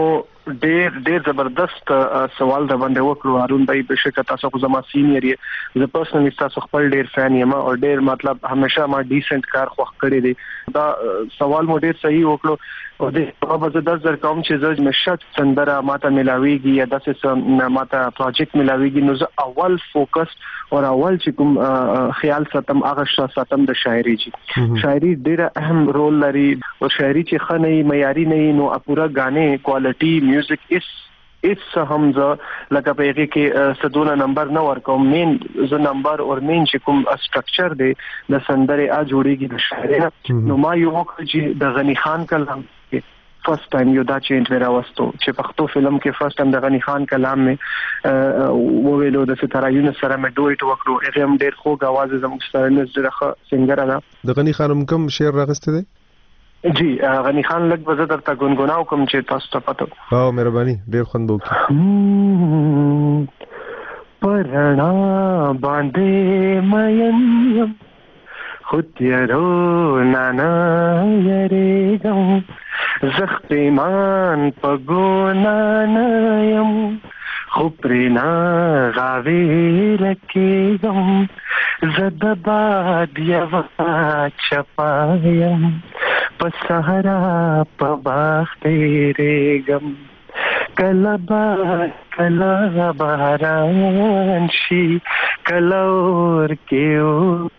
ډېر زبردست سوال دا باندې وکړو هارون بھائی بشک تاسو خو زما سینیئر یې زه پرسنلی تاسو خپل ډېر فین یم او ډېر مطلب همیشه ما ډیسنت کار خوښ کړی دی دا سوال مو ډېر صحیح وکړو او د په زړه در کوم چې زه مشت سندره ماته ملاويږي یا داسې ماته پروجیکټ ملاويږي نو زه اول فوکس او اول چې کوم خیال ساتم هغه ساتم د شاعري چې شاعري ډېر اهم رول لري او شاعري چې خنۍ معیاري نه نو پورا غانې کوالټي میوزیک اس همزه لکه په هغه کې سدونه نمبر نه ورکوم مین ز نمبر او مین چې کوم سټرکچر دی د سندره ا جوړیږي د شاعر نو ما یو وکړ چې د غنی خان کلام فرست ټایم یو دا چینج ورا وستو چې پښتو فلم کې فرست ټایم د غنی خان کلام مې وویلو د ستاره یونس سره مې دویټ وکړو هغه هم ډېر خوږ आवाज زموږ سره نزدره سنگر ده د غنی خان کوم شعر راغسته دی جی غنی خان لګ بزه درته گنگناو کوم چې تاسو ته پته او مهرباني ډیر خوند وکړه پرانا باندې مېم خود یارو نانا یریګم زخت ایمان پګونا نیم خو پرینا غاوی لکیګم زد باد یوا چپایم په صحرا په باغ تیریګم کله باران شي کله اور کې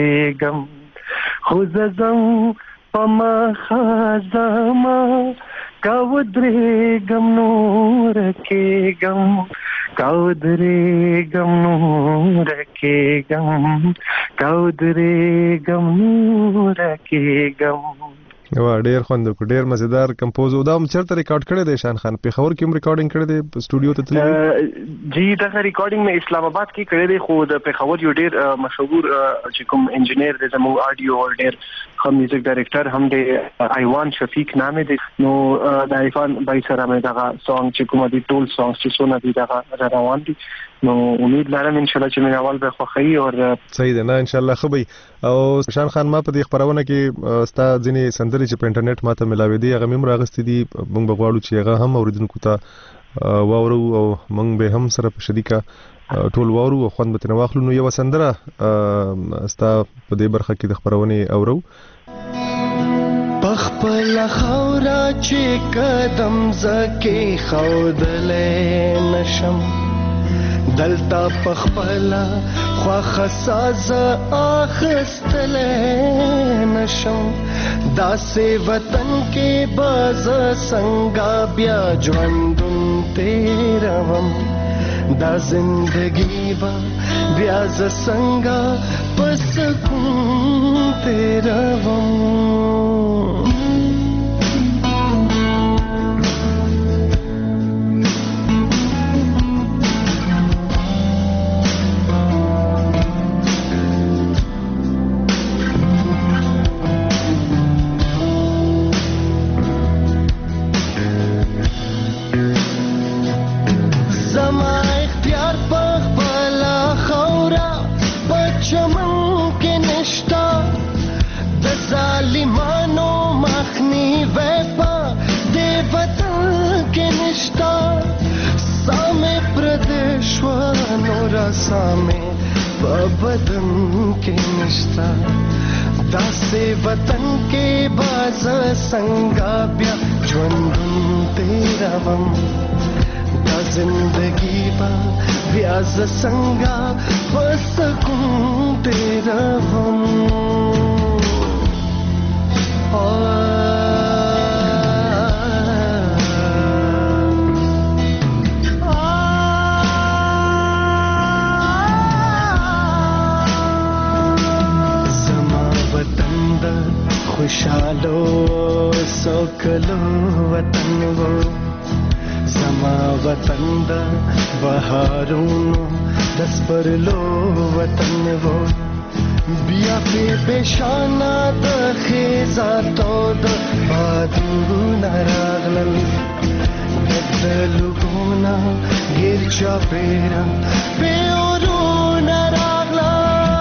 سوځېږم خو زم په مخازما कावद्रेगम नूर के गम कावद्रेगम नूर के गम कावद्रेगम नूर के गम. وا ډیر خوند کو ډیر مزیدار کمپوز او دا هم چرته ریکارډ کړی دی شان خان په خبر کې هم ریکارډینګ کړی دی سټوډیو ته تللی جی دا ریکارډینګ مې اسلام آباد کې کړی دی خو د پیښور یو ډیر مشهور چې کوم انجینیر دی زموږ آډیو او ډیر خو میوزیک ډایرکټر هم دی ایوان شفیق نام دی نو د ایوان بای سره مې دا سونګ چې کوم دی ټول سونګ چې څونه دي دا روان دي نو امید لرم ان شاء الله چې مې اول به خوخی او صحیح ده نه ان شاء الله خبي او شان خان ما په دې خبرونه کې ستا ځینې سندري چې په انټرنیټ ماته ملاوي دي هغه مې راغستې دي موږ بغواړو چې هغه هم اوریدونکو ته واورو او موږ به هم سره په شریکه ټول واورو او خوند به تنه واخلو نو یو سندره ستا په دې برخه کې د خبرونه اورو پخپل خورا چې قدم زکه خودلې نشم دلتا پخپلا خوخ ساز آخستل نشم داسې وطن کې باز څنګه بیا ژوندون تیروم دا زندگی با بیا څنګه پس کوم تیروم सामे बदन के निष्ठा दासे वतन के बाज संगा ब्या ژوندون تیروم دا زندگی با بیاز संगा بس کوم تیروم खुशालो सोकलो वतन वो जमा वतन दा बहारूनो दस पर लो वतन वो बिया पे बेशाना द खेजा तो द बादू नरागलन दलुगोना गिरचा पेरा पे ओरू नरागला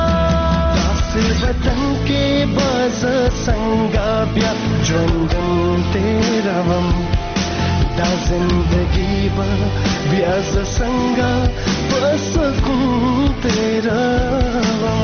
वतन के बाज संगा ब्या ژوندون تیروم دا زندگی با بیا संगा پس کوم تیروم.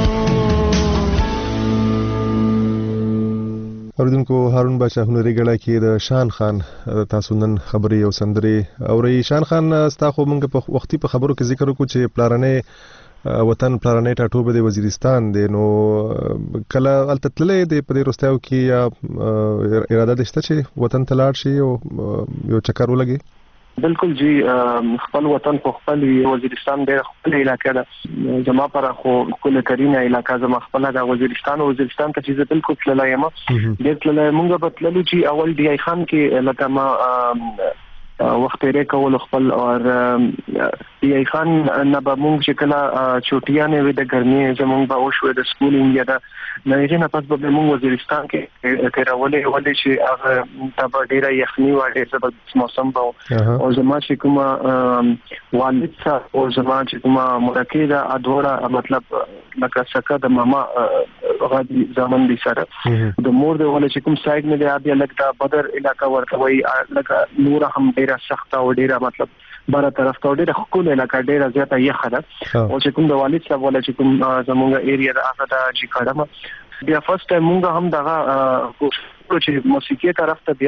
اوریدونکو هارون باچا هنري غړا کې د شان خان تاسو نن خبري او سندري اوري شان خان ستا خو موږ په وختي په خبرو کې ذکر وکړو چې پلارنه وطن پلانټ اټوبه د وزیرستان دی نو کله التتلې د په روستاو کې یا اراده دشته چې وطن تلاړ شي او یو چکر ولګي بالکل جی خپل وطن په خپل وزیرستان ډېر خپل علاقې ده جما پر خو کله کرینه علاقې زما خپل د وزیرستان ته چې بالکل تللای ما ډېر تللای مونږ په تللو چې اول دی خان کې لکه ما وخت یې کول خپل او ای خان نه به مونږ چې کله چوټیا نه وي د ګرمي زمونږ به اوښو د سکولینګ یا د نه نه پس به مونږ وزیرستان کې تیرولې ولې چې هغه تبا ډیره یخني و ډیره سبب موسم به او زما چې کوم والد او زما چې کوم مرکه دا اډوړه مطلب لکه څنګه د ماما غادي ځامن دي سره د مور د ولې چې کوم سایډ نه دی بیا لکه بدر علاقہ ورته وای لکه نور هم ډیره سخت او ډیره مطلب بار طرف ته ډیره خپل علاقہ ډیره زیاته یخه ده او چې کوم د والد صاحب ولې چې کوم زموږ ایریا د هغه د چې کړم بیا فرست ټایم موږ هم دغه چې موسیقي طرف ته بیا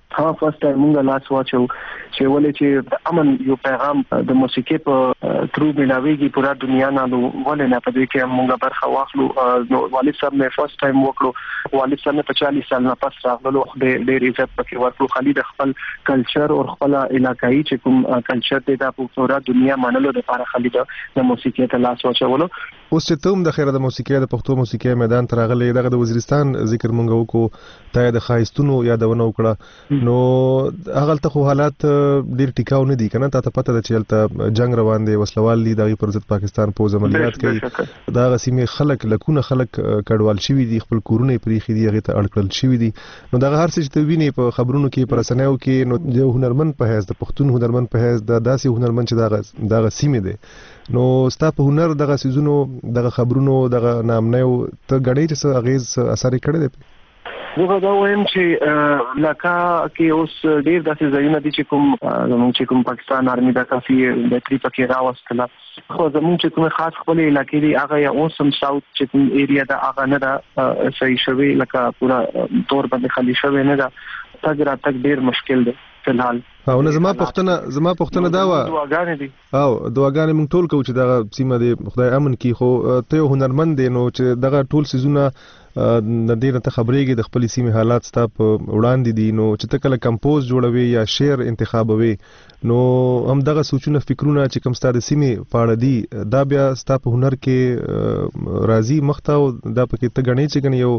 ها فرست ټایم موږ لاس واچو چې ولې چې د امن یو پیغام د موسیقي په ترو ملاويږي پورا دنیا نه ولې نه پدې کې موږ برخه واخلو. نو والد صاحب مې فرست ټایم وکړو، والد صاحب مې 40 سال نه پس راغلو، ډېر عزت پکې ورکړو. خالي د خپل کلچر او خپل علاقايي چې کوم کلچر دی دا په پورا دنیا منلو لپاره خالي د موسیقي ته لاس واچولو. اوس چې ته هم د خیره د موسیقي د پښتو موسیقي میدان ته راغلی، دغه د وزیرستان ذکر مونږ وکړو، ته د خایستونو یادونه وکړه، نو هغه ته خو حالات ډیر ټیکاو نه دي کنه؟ ته پته ده چې هلته جنگ روان دی، وسلوال دي، دغه پر ضد پاکستان پوز عملیات کوي، دا غسیمه خلک لکونه خلک کډوال شوی دي، خپل کورونه پریخي دي، هغه ته اړکل شوی دي. نو دغه هر څه چې ته ویني په خبرونو کې پر سنیو کې، نو د هنرمند په حیث د پښتون هنرمند په حیث د داسې هنرمند چې دغه سیمه دی، نو ستا په هنر دغه سيزونو دغه خبرونو دغه نامنیو ته غړي چې اغیز اثر کړی دی. زه دا وایم چې لکه کې اوس ډیر داسې ځایونه دي چې کوم پاکستان آرمي دا کافي بهتري پکې راوستله، خو زموږ چې کوم خاص خپل علاقې دي هغه یا اوس هم ساوث چې کوم ایریا دا هغه نه دا صحیح شوی، لکه پورا تور باندې خالی شوی نه دا، تګ راتګ ډیر مشکل دی فلحال. او نه زما پښتنه دا و دعاګانې دي، او دعاګانې موږ ټول کوو چې دغه سیمه دی خدای امن کړي. خو ته هنرمند دی، نو چې دغه ټول سيزونه د دې نه ته خبرېږي د خپل سیمه حالات ستا په وړاندې دي، نو چې ته کله کمپوز جوړوي یا شعر انتخابوي، نو هم دغه سوچونه فکرونه چې کوم ستا د سیمه پاړه دي دا بیا ستا په هنر کې راځي مخته، او دا پکې ته غني چې غني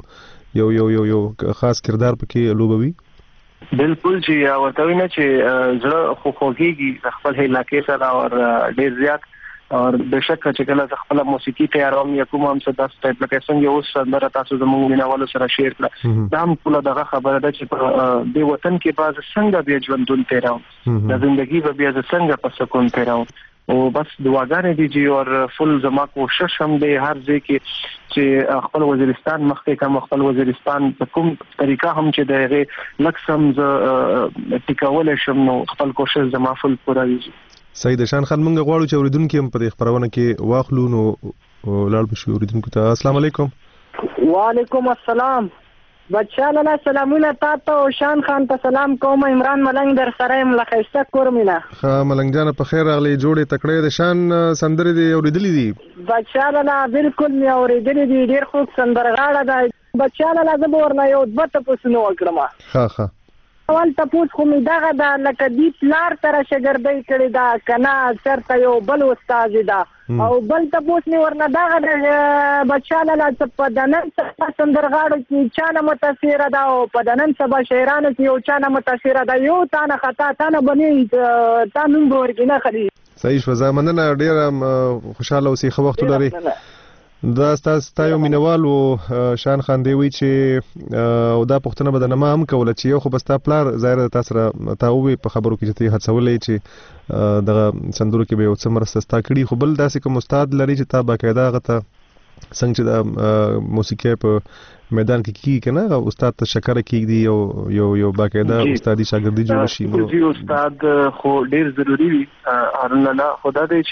یو خاص کردار پکې لوبوي. بالکل چې ورته وینه چې زړه خو خوږيږي خپل علاقې سره او ډیر زیات، اور بشک چې کله خپل موسیقي تیاروم یا کوم هم څه داسې ټایپ لکه څنګه اوس سندره تاسو زموږ مینوالو سره شیر کړه، دا هم ټول دغه خبره ده چې په دې وطن کې باز څنګه بیا ژوندون تیراو، د ژوندۍ به بیا څنګه په سکون تیراو. او بس دعاګانې دي چې اور فل زما کوشش هم دی هر ځای کې چې خپل وزیرستان مخکې کوم خپل وزیرستان په کوم طریقه هم چې دغه لکسم ز ټیکاول شم، نو خپل کوشش زما فل پوره وي. سید شان خان مونږ غواړو چې اوریدونکو هم په خبرونه کې واخلو، نو لاړ بشو اوریدونکو ته. السلام علیکم. وعلیکم السلام. بچاله لا سلامونه تاسو او شان خان ته سلام کوم. عمران ملنګ در سره ملخصه کورمینا. ها ملنګ جان په خیر راغلی، جوړې تکړه د شان سندرې دی اوریدلې دي؟ بچاله لا بالکل می اوریدلې دي، ډیر خوب سندرغاړه ده. بچاله لا زبور نه یو دبته پوسنو وکړم. ها اول تاسو خو می دغه د لکه دی پلار سره شګردۍ کړی دا کنه، چرته یو بل استاد دا او بل تاسو می ورنه دغه بچاله لا په دنن سندرغاړو کې چانه متاثر ده او په دنن سبا شاعرانو کې یو چانه متاثر ده، یو تانه خطا تانه بنی تانه ورګینه خلی. صحیح شو، زمانه ډیر خوشاله اوسې، خو وخت لري. دا تاسو یو مینوال او شان خان دی وی چې او دا پښتنه بدنامه هم کوله چې یو خو بستا پلار ظاهر تاسو را تاوي په خبرو کې چې هڅولې چې دغه سندرو کې به یو څه مرسته ستا کړي، خو بل داسې کوم استاد لري چې تا باقاعده غته څنګه چې د موسیقي په میدان کې کی کنه استاد ته شکر کیږي یو باقاعده استادي شاګردي جوړ شي. نو استاد خو ډیر ضروری وي هرنه، خدا دې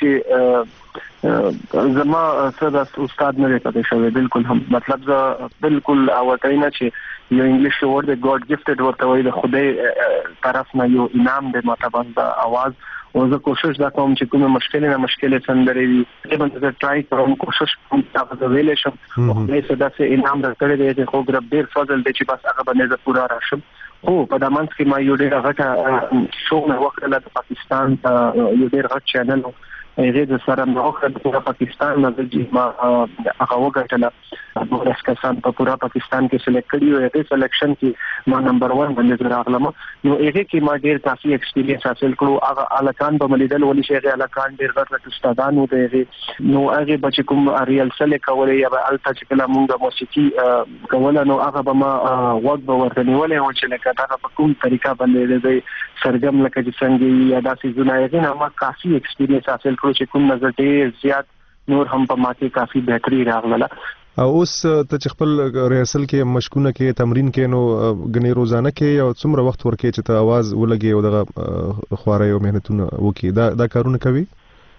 چې زما سره استاد نه پاتې شوی بالکل هم، مطلب زه بالکل اوتاینه چې یو انګلیش ورډ د ګاډ گیفټډ ورته وایي، د خدای طرف نه یو انعام دی ماته باندې आवाज. او زه کوشش دا کوم چې کومه مشکله سندرې وي زه باندې ټرای کوم، کوشش کوم چې دا ویلې شم، خو دې څه داسې انعام درکړی دی چې خو ګرب ډیر فضل دی چې بس هغه باندې زه پورا راشم. خو په دامنځ کې ما یو ډیر غټه شو مې وکړله د پاکستان یو ډیر غټ چینل هغه د سره موخه د پورا پاکستان نه د ما هغه وګټله، د کسان په پورا پاکستان کې سلیکټ کړي او هغه سلیکشن کې ما نمبر 1 باندې راغلم. نو هغه کې ما ډیر کافي ایکسپیرینس حاصل کړو. هغه الکان په ملیدل ولې شي الکان ډیر غټ استادان وو دی، نو هغه بچ کوم ریل سره کولې یا الته چې کله موږ موسیقي کوله نو هغه به ما وخت به ورته نیولې او چې لکه دا په کوم طریقه باندې د سرګم لکه چې څنګه یا داسې زونه یې ما کافي ایکسپیرینس حاصل چې کوم نظر ډیر زیات نور هم په ماته کافي بهتري راغله. او اوس ته چې خپل ریهرسل کې مشکونه کې تمرین کې نو غني روزانه کې او څومره وخت ورکې چې ته आवाज ولګي او دغه خواري او مهنتونه وکي دا کارونه کوي؟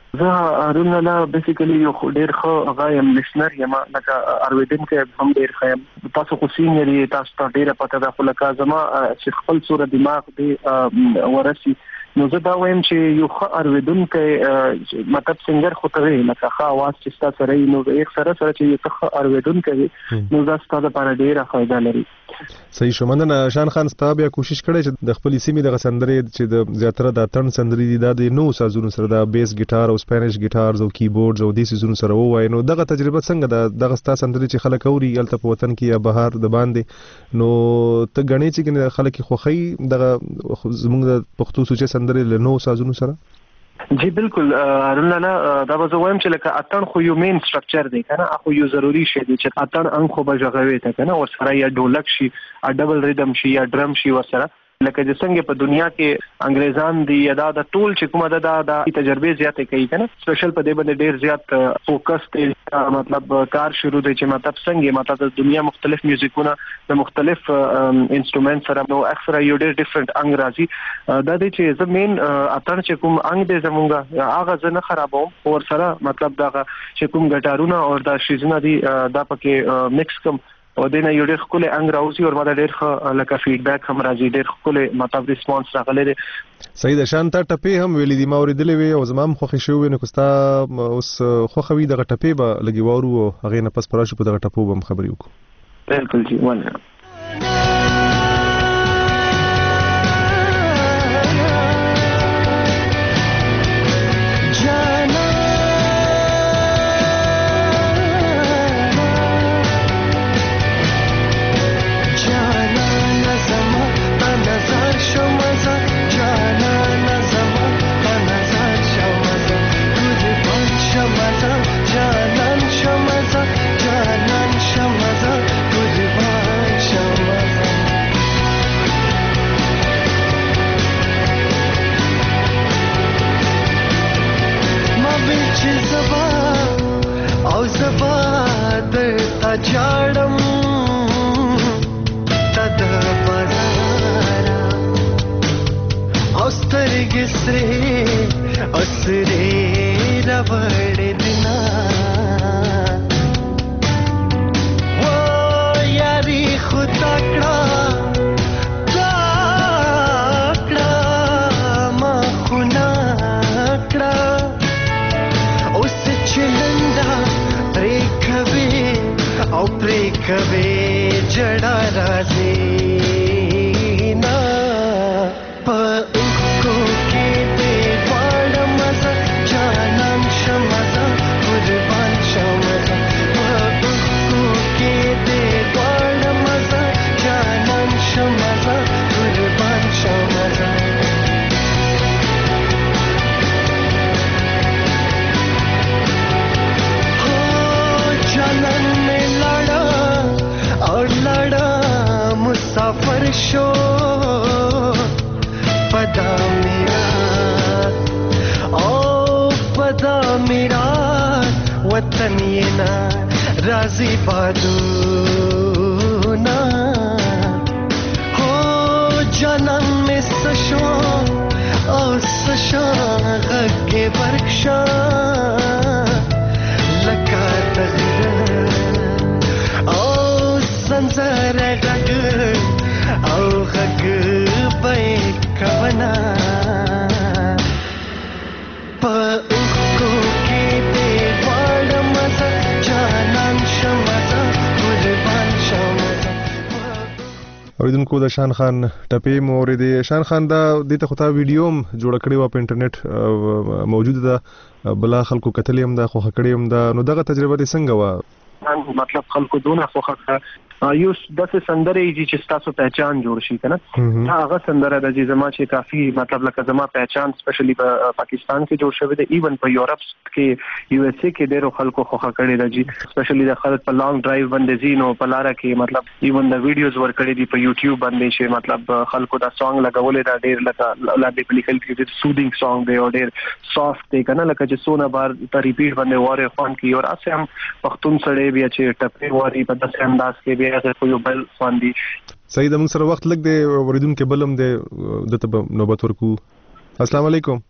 زه هارون الله بیسیکلی یو ډیر ښه غایم لسنر یم لکه ارویدونکو هم ډیر ښه یم تاسو خو سینیری تاسو ته ډیره پته ده خو لکه زما چې خپل صورت دماغ دی ورسي نو زه دا وایم چې یو ښه ارویدونکو مطلب سنگر خو ته لکه ښه आवाज چې تاسو سره نو یک سره چې یو ښه ارویدونکو نو دا ستاسو لپاره ډیره فائدہ لري. صحیح شو. مننه شان خان ستا بیا کوشش کړی چې د خپل سیمې د سندرې چې د زیاتره د اتن سندرې دي د نو سازونو سره د بیس ګیټار او سپانیش ګیټارز او کیبورډز او د سيزونو سره وای نو دغه تجربه څنګه ده دغه ستا سندرې چې خلک اوري الته په وطن کې یا بهر د باندې نو ته غنی چې خلک خوخی دغه زموږ د پښتو سوچه سندرې له نو سازونو سره جی بالکل هارون الله دا به وایم چې لکه اتن خو یو مین سټرکچر دی کنه اخو یو ضروری شی دی چې اتن ان خو بجغوي ته کنه او سره یا ډولک شي ا ډبل ریدم شي یا ډرم شي ورسره لکه چې څنګه په دنیا کې انګريزان دی یا د ټول چې کومه د تجربه زیاته کوي کنه سپیشل په دې باندې ډیر زیات فوکس دی مطلب کار شروع دی چې مطلب څنګه مطلب د دنیا مختلف میوزیکونه د مختلف انسټرومنټ سره نو اکثر یو ډیر ډیفرنٹ انګ راځي دا دی چې زمين اتن چې کوم انګ دې زمونږه هغه زنه خرابوم اور سره مطلب دا چې کوم ګټارونه او دا شیزونه دي دا پکې میکس کوم او دنه یو ډېر خپل انګ راوځي او ماده ډېر لکه فیډبیک هم راځي ډېر خپل مطلب ریسپانس راغلی دی. صحیح ده. شانته ټپې هم ویلې دي ما اوریدلې وي او زمام خوښ شوی نو کوستا اوس خوخوي دغه ټپې به لګي وورو هغه نه پس پراشو په دغه ټپو هم خبرې وکړو. بالکل جی ونه جاړم تد بازارا اوسترګ سره اسره ربړ دنا و یاري خدا کړه ما خنا کړه اوس چلندا پریکوي او پریکوي جڑا رازي نا پکو کې دې وړ مزه جانان شمزه قربان شمزه پکو کې دې وړ مزه جانان شمزه قربان شمزه मुसाफिर शो पदा मेरा वतन ये ना राजी बादूना हो जनम में सशो और सशा गगे बरक्षा लगा तगरा ओ संसार गग او غږ به کونا په اوخو کې دې وړ مزه جانان شمزه قربان شمزه. اوریدونکو د شان خان ټپې مو اوریدې. شان خان دا دته خو تا ویډیو هم جوړ کړی و په انټرنیټ موجود ده بلا خلکو کتلې هم دا خو کړی هم دا نو دغه تجربه دې څنګه و مطلب خلکو دونه خوخه یو د سندره چې تاسو پہچان جوړ شي کنه هغه سندره د زما چې کافي مطلب لکه زما پہچان سپیشلی په پاکستان کې جوړ شوی دی ایون په یورپ کې یو اس اے کې ډېر خلکو خوخه کړی دی سپیشلی د خلک په لانګ ډرایو باندې زینو په لار کې مطلب ایون د ویډیوز ور کړی دی په یوټیوب باندې چې مطلب خلکو دا سانګ لګولې دا ډېر لکه لاندې په لیکل کې سودینګ سانګ دی او ډېر سافت دی کنه لکه چې سونه بار ته ریپیټ باندې وره خوان کی اور اسه هم پختون سړې بیا چې ټپې وری په داسې انداز کې بیا خو یو بل باندې صحیح د موږ سره وخت لګ دی اوریدونکو بلم دی د نوبت ورکو. السلام علیکم.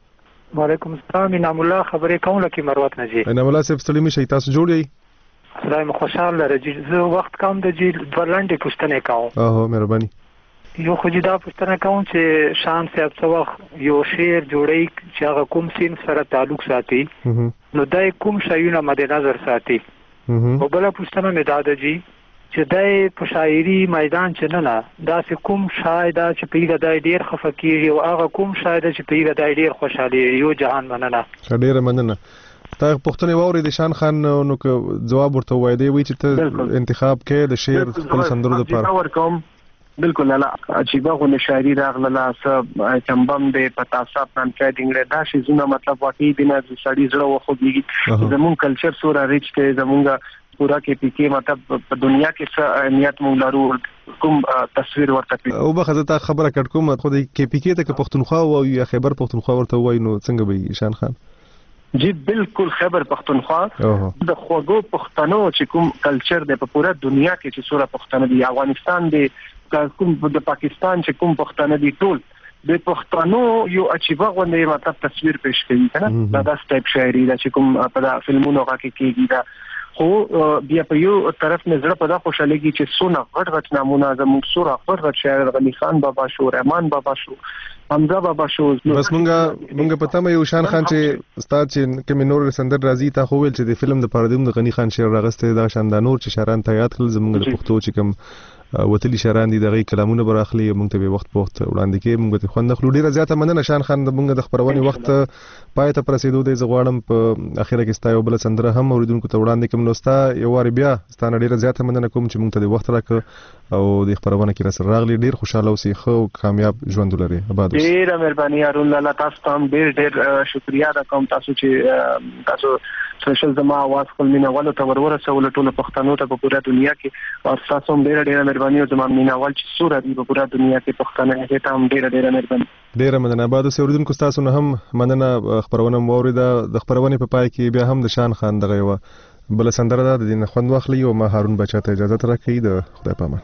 وعلیکم السلام. انعام الله خبرې کوم لکه مروت نه جی. انعام الله صاحب ستړي مشي، تاسو جوړ یې؟ خدای مو خوشاله لري جی. زه وخت کوم د جی ورلاندې پوښتنه کوم. مهرباني. یو خو جی دا پوښتنه کوم چې شان صاحب څو وخت یو شعر جوړی چې هغه کوم سین سره تعلق ساتي نو دای کوم شایونه مد نظر ساتي. او بل پوښتنه مې دا ده جی چې دای په شاعري میدان چې نه دا چې کوم شاعر دا چې پیګه دای ډیر خفقېږي او هغه کوم شاعر چې پیګه دای ډیر خوشاله یو جهان مننه. ډیر مننه. تا پوښتنه واوري د شان خان نو جواب ورته وای دی وی چې ته انتخاب کې د شعر خپل سندرو لپاره بالکل لا عجیبه غو شاعري راغله سب چمبم د پتا صاحب نن کې دنګړه دا شی زونه مطلب واقعي دینه سړی زړه و خو دیږي زمون کلچر سورا ریچ کې زمونږه پورا کې پی کې مطلب په دنیا کې څه اهمیت مونږ لرو کوم تصویر ورته او به خزه خبره کټ کوم خو د کې پی کې ته پښتونخوا او یا خیبر پښتونخوا ورته وای نو څنګه به شان خان جی بالکل خیبر پختونخوا د خوګو پښتنو چې کوم کلچر د په پوره دنیا کې چې سورا پښتنه دی افغانستان دی کوم د پاکستان چې کوم پښتنه دی ټول د پښتنو یو عجیبه غونډه مطلب تصویر پیش کوي کنه دا سټیپ شاعري دا چې کوم په فلمونو کې کېږي دا خو بیا په یو طرف نظر په دا خوشاليږي چې سونه غټ نمونه زموږ سورا غټ شاعر غنی خان بابا شو رحمان بابا شو حمزه بابا شو بس مونږه پته مې یو شان خان چې استاد چې کوم نور سندر راځي تا خو ویل چې د فلم د پردوم د غنی خان شعر راغسته دا شاندار نور چې شاران ته یاد کړل زمونږ د پښتو چې کوم وتلی شاران دي دغه کلامونه براخلي مونږ ته به وخت په وخت وړاندې کې مونږ ته خوند خلو ډیره زیاته مننه شان خان د مونږ د خبرونې وخت پای ته پرسیدو د زغوانم په اخیره کې ستا یو بل سندره هم اوریدونکو ته وړاندې کوم نو ستا یو واری بیا ستانه ډیره زیاته مننه کوم چې مونږ ته د وخت راکړ او د خبرونه کې راسره راغلي ډیر خوشاله اوسې خو کامیاب ژوند لري آباد اوسې. ډیره مهرباني هارون لاله تاسو ته ډیر شکریا دا کوم تاسو چې تاسو سپیشل زما आवाज خپل مینوالو ته ورسول ټول پښتنو ته په پوره دنیا کې او تاسو هم ډیره مهرباني او زما مینوال چې سورا دی په پوره دنیا کې پښتنه ته هم ډیره مهرباني. ډیره مننه آباد اوسې اوریدونکو تاسو نه هم مننه خبرونه موریده د خبرونه په پای کې بیا هم د شان خان دغه یو بل سندره ده د دین خوند واخلي او ما هارون بچا ته اجازه ترکې د خدای پامان.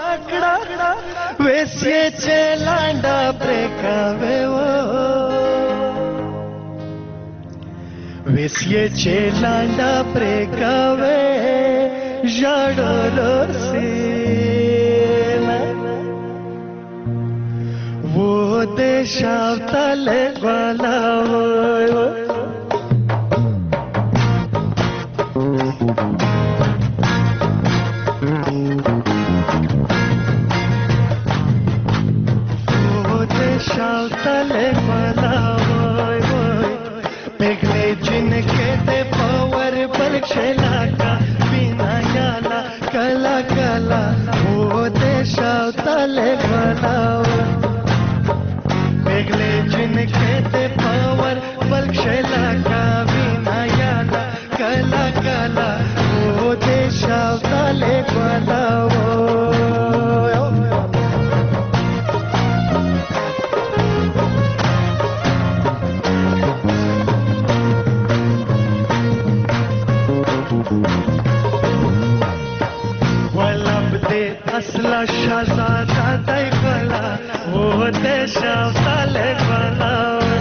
ویسیه چې لانډا پرکاوي ویسیه چې لانډا پرکاوي ژړل سینا و دې شاوتل غلاو شاوتل غلاوي پګلې جن کې ته پاور بل شلاکا بنا یالا کلا کلا و دې شاوتل غلاوي پګلې جن کې ته پاور بل شلاکا بنا یالا کلا کلا و دې شاوتل غلاوي असला शहजादा दई गला वो देशा साले गला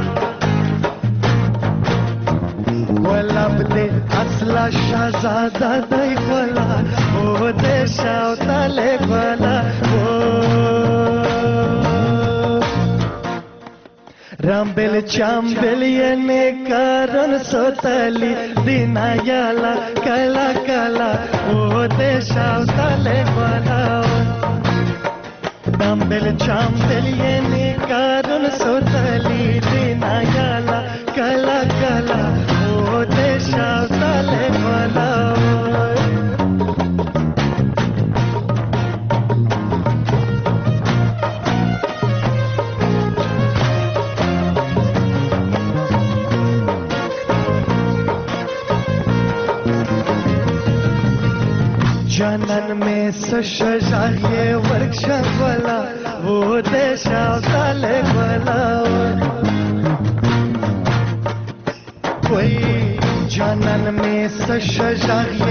वलब दे असला शहजादा दई गला वो देशा साले गला रामबेल चांबेल ये ने कारण सोतली दिना याला कला कला वो देशा साले गला रामबेल चांबेल ये ने कारण सोतली दिना याला कला कला वो देशा साले गला जानन में सशजाए वर्कशॉप वाला वो देशा साले वाला कोई जानन में सशजाए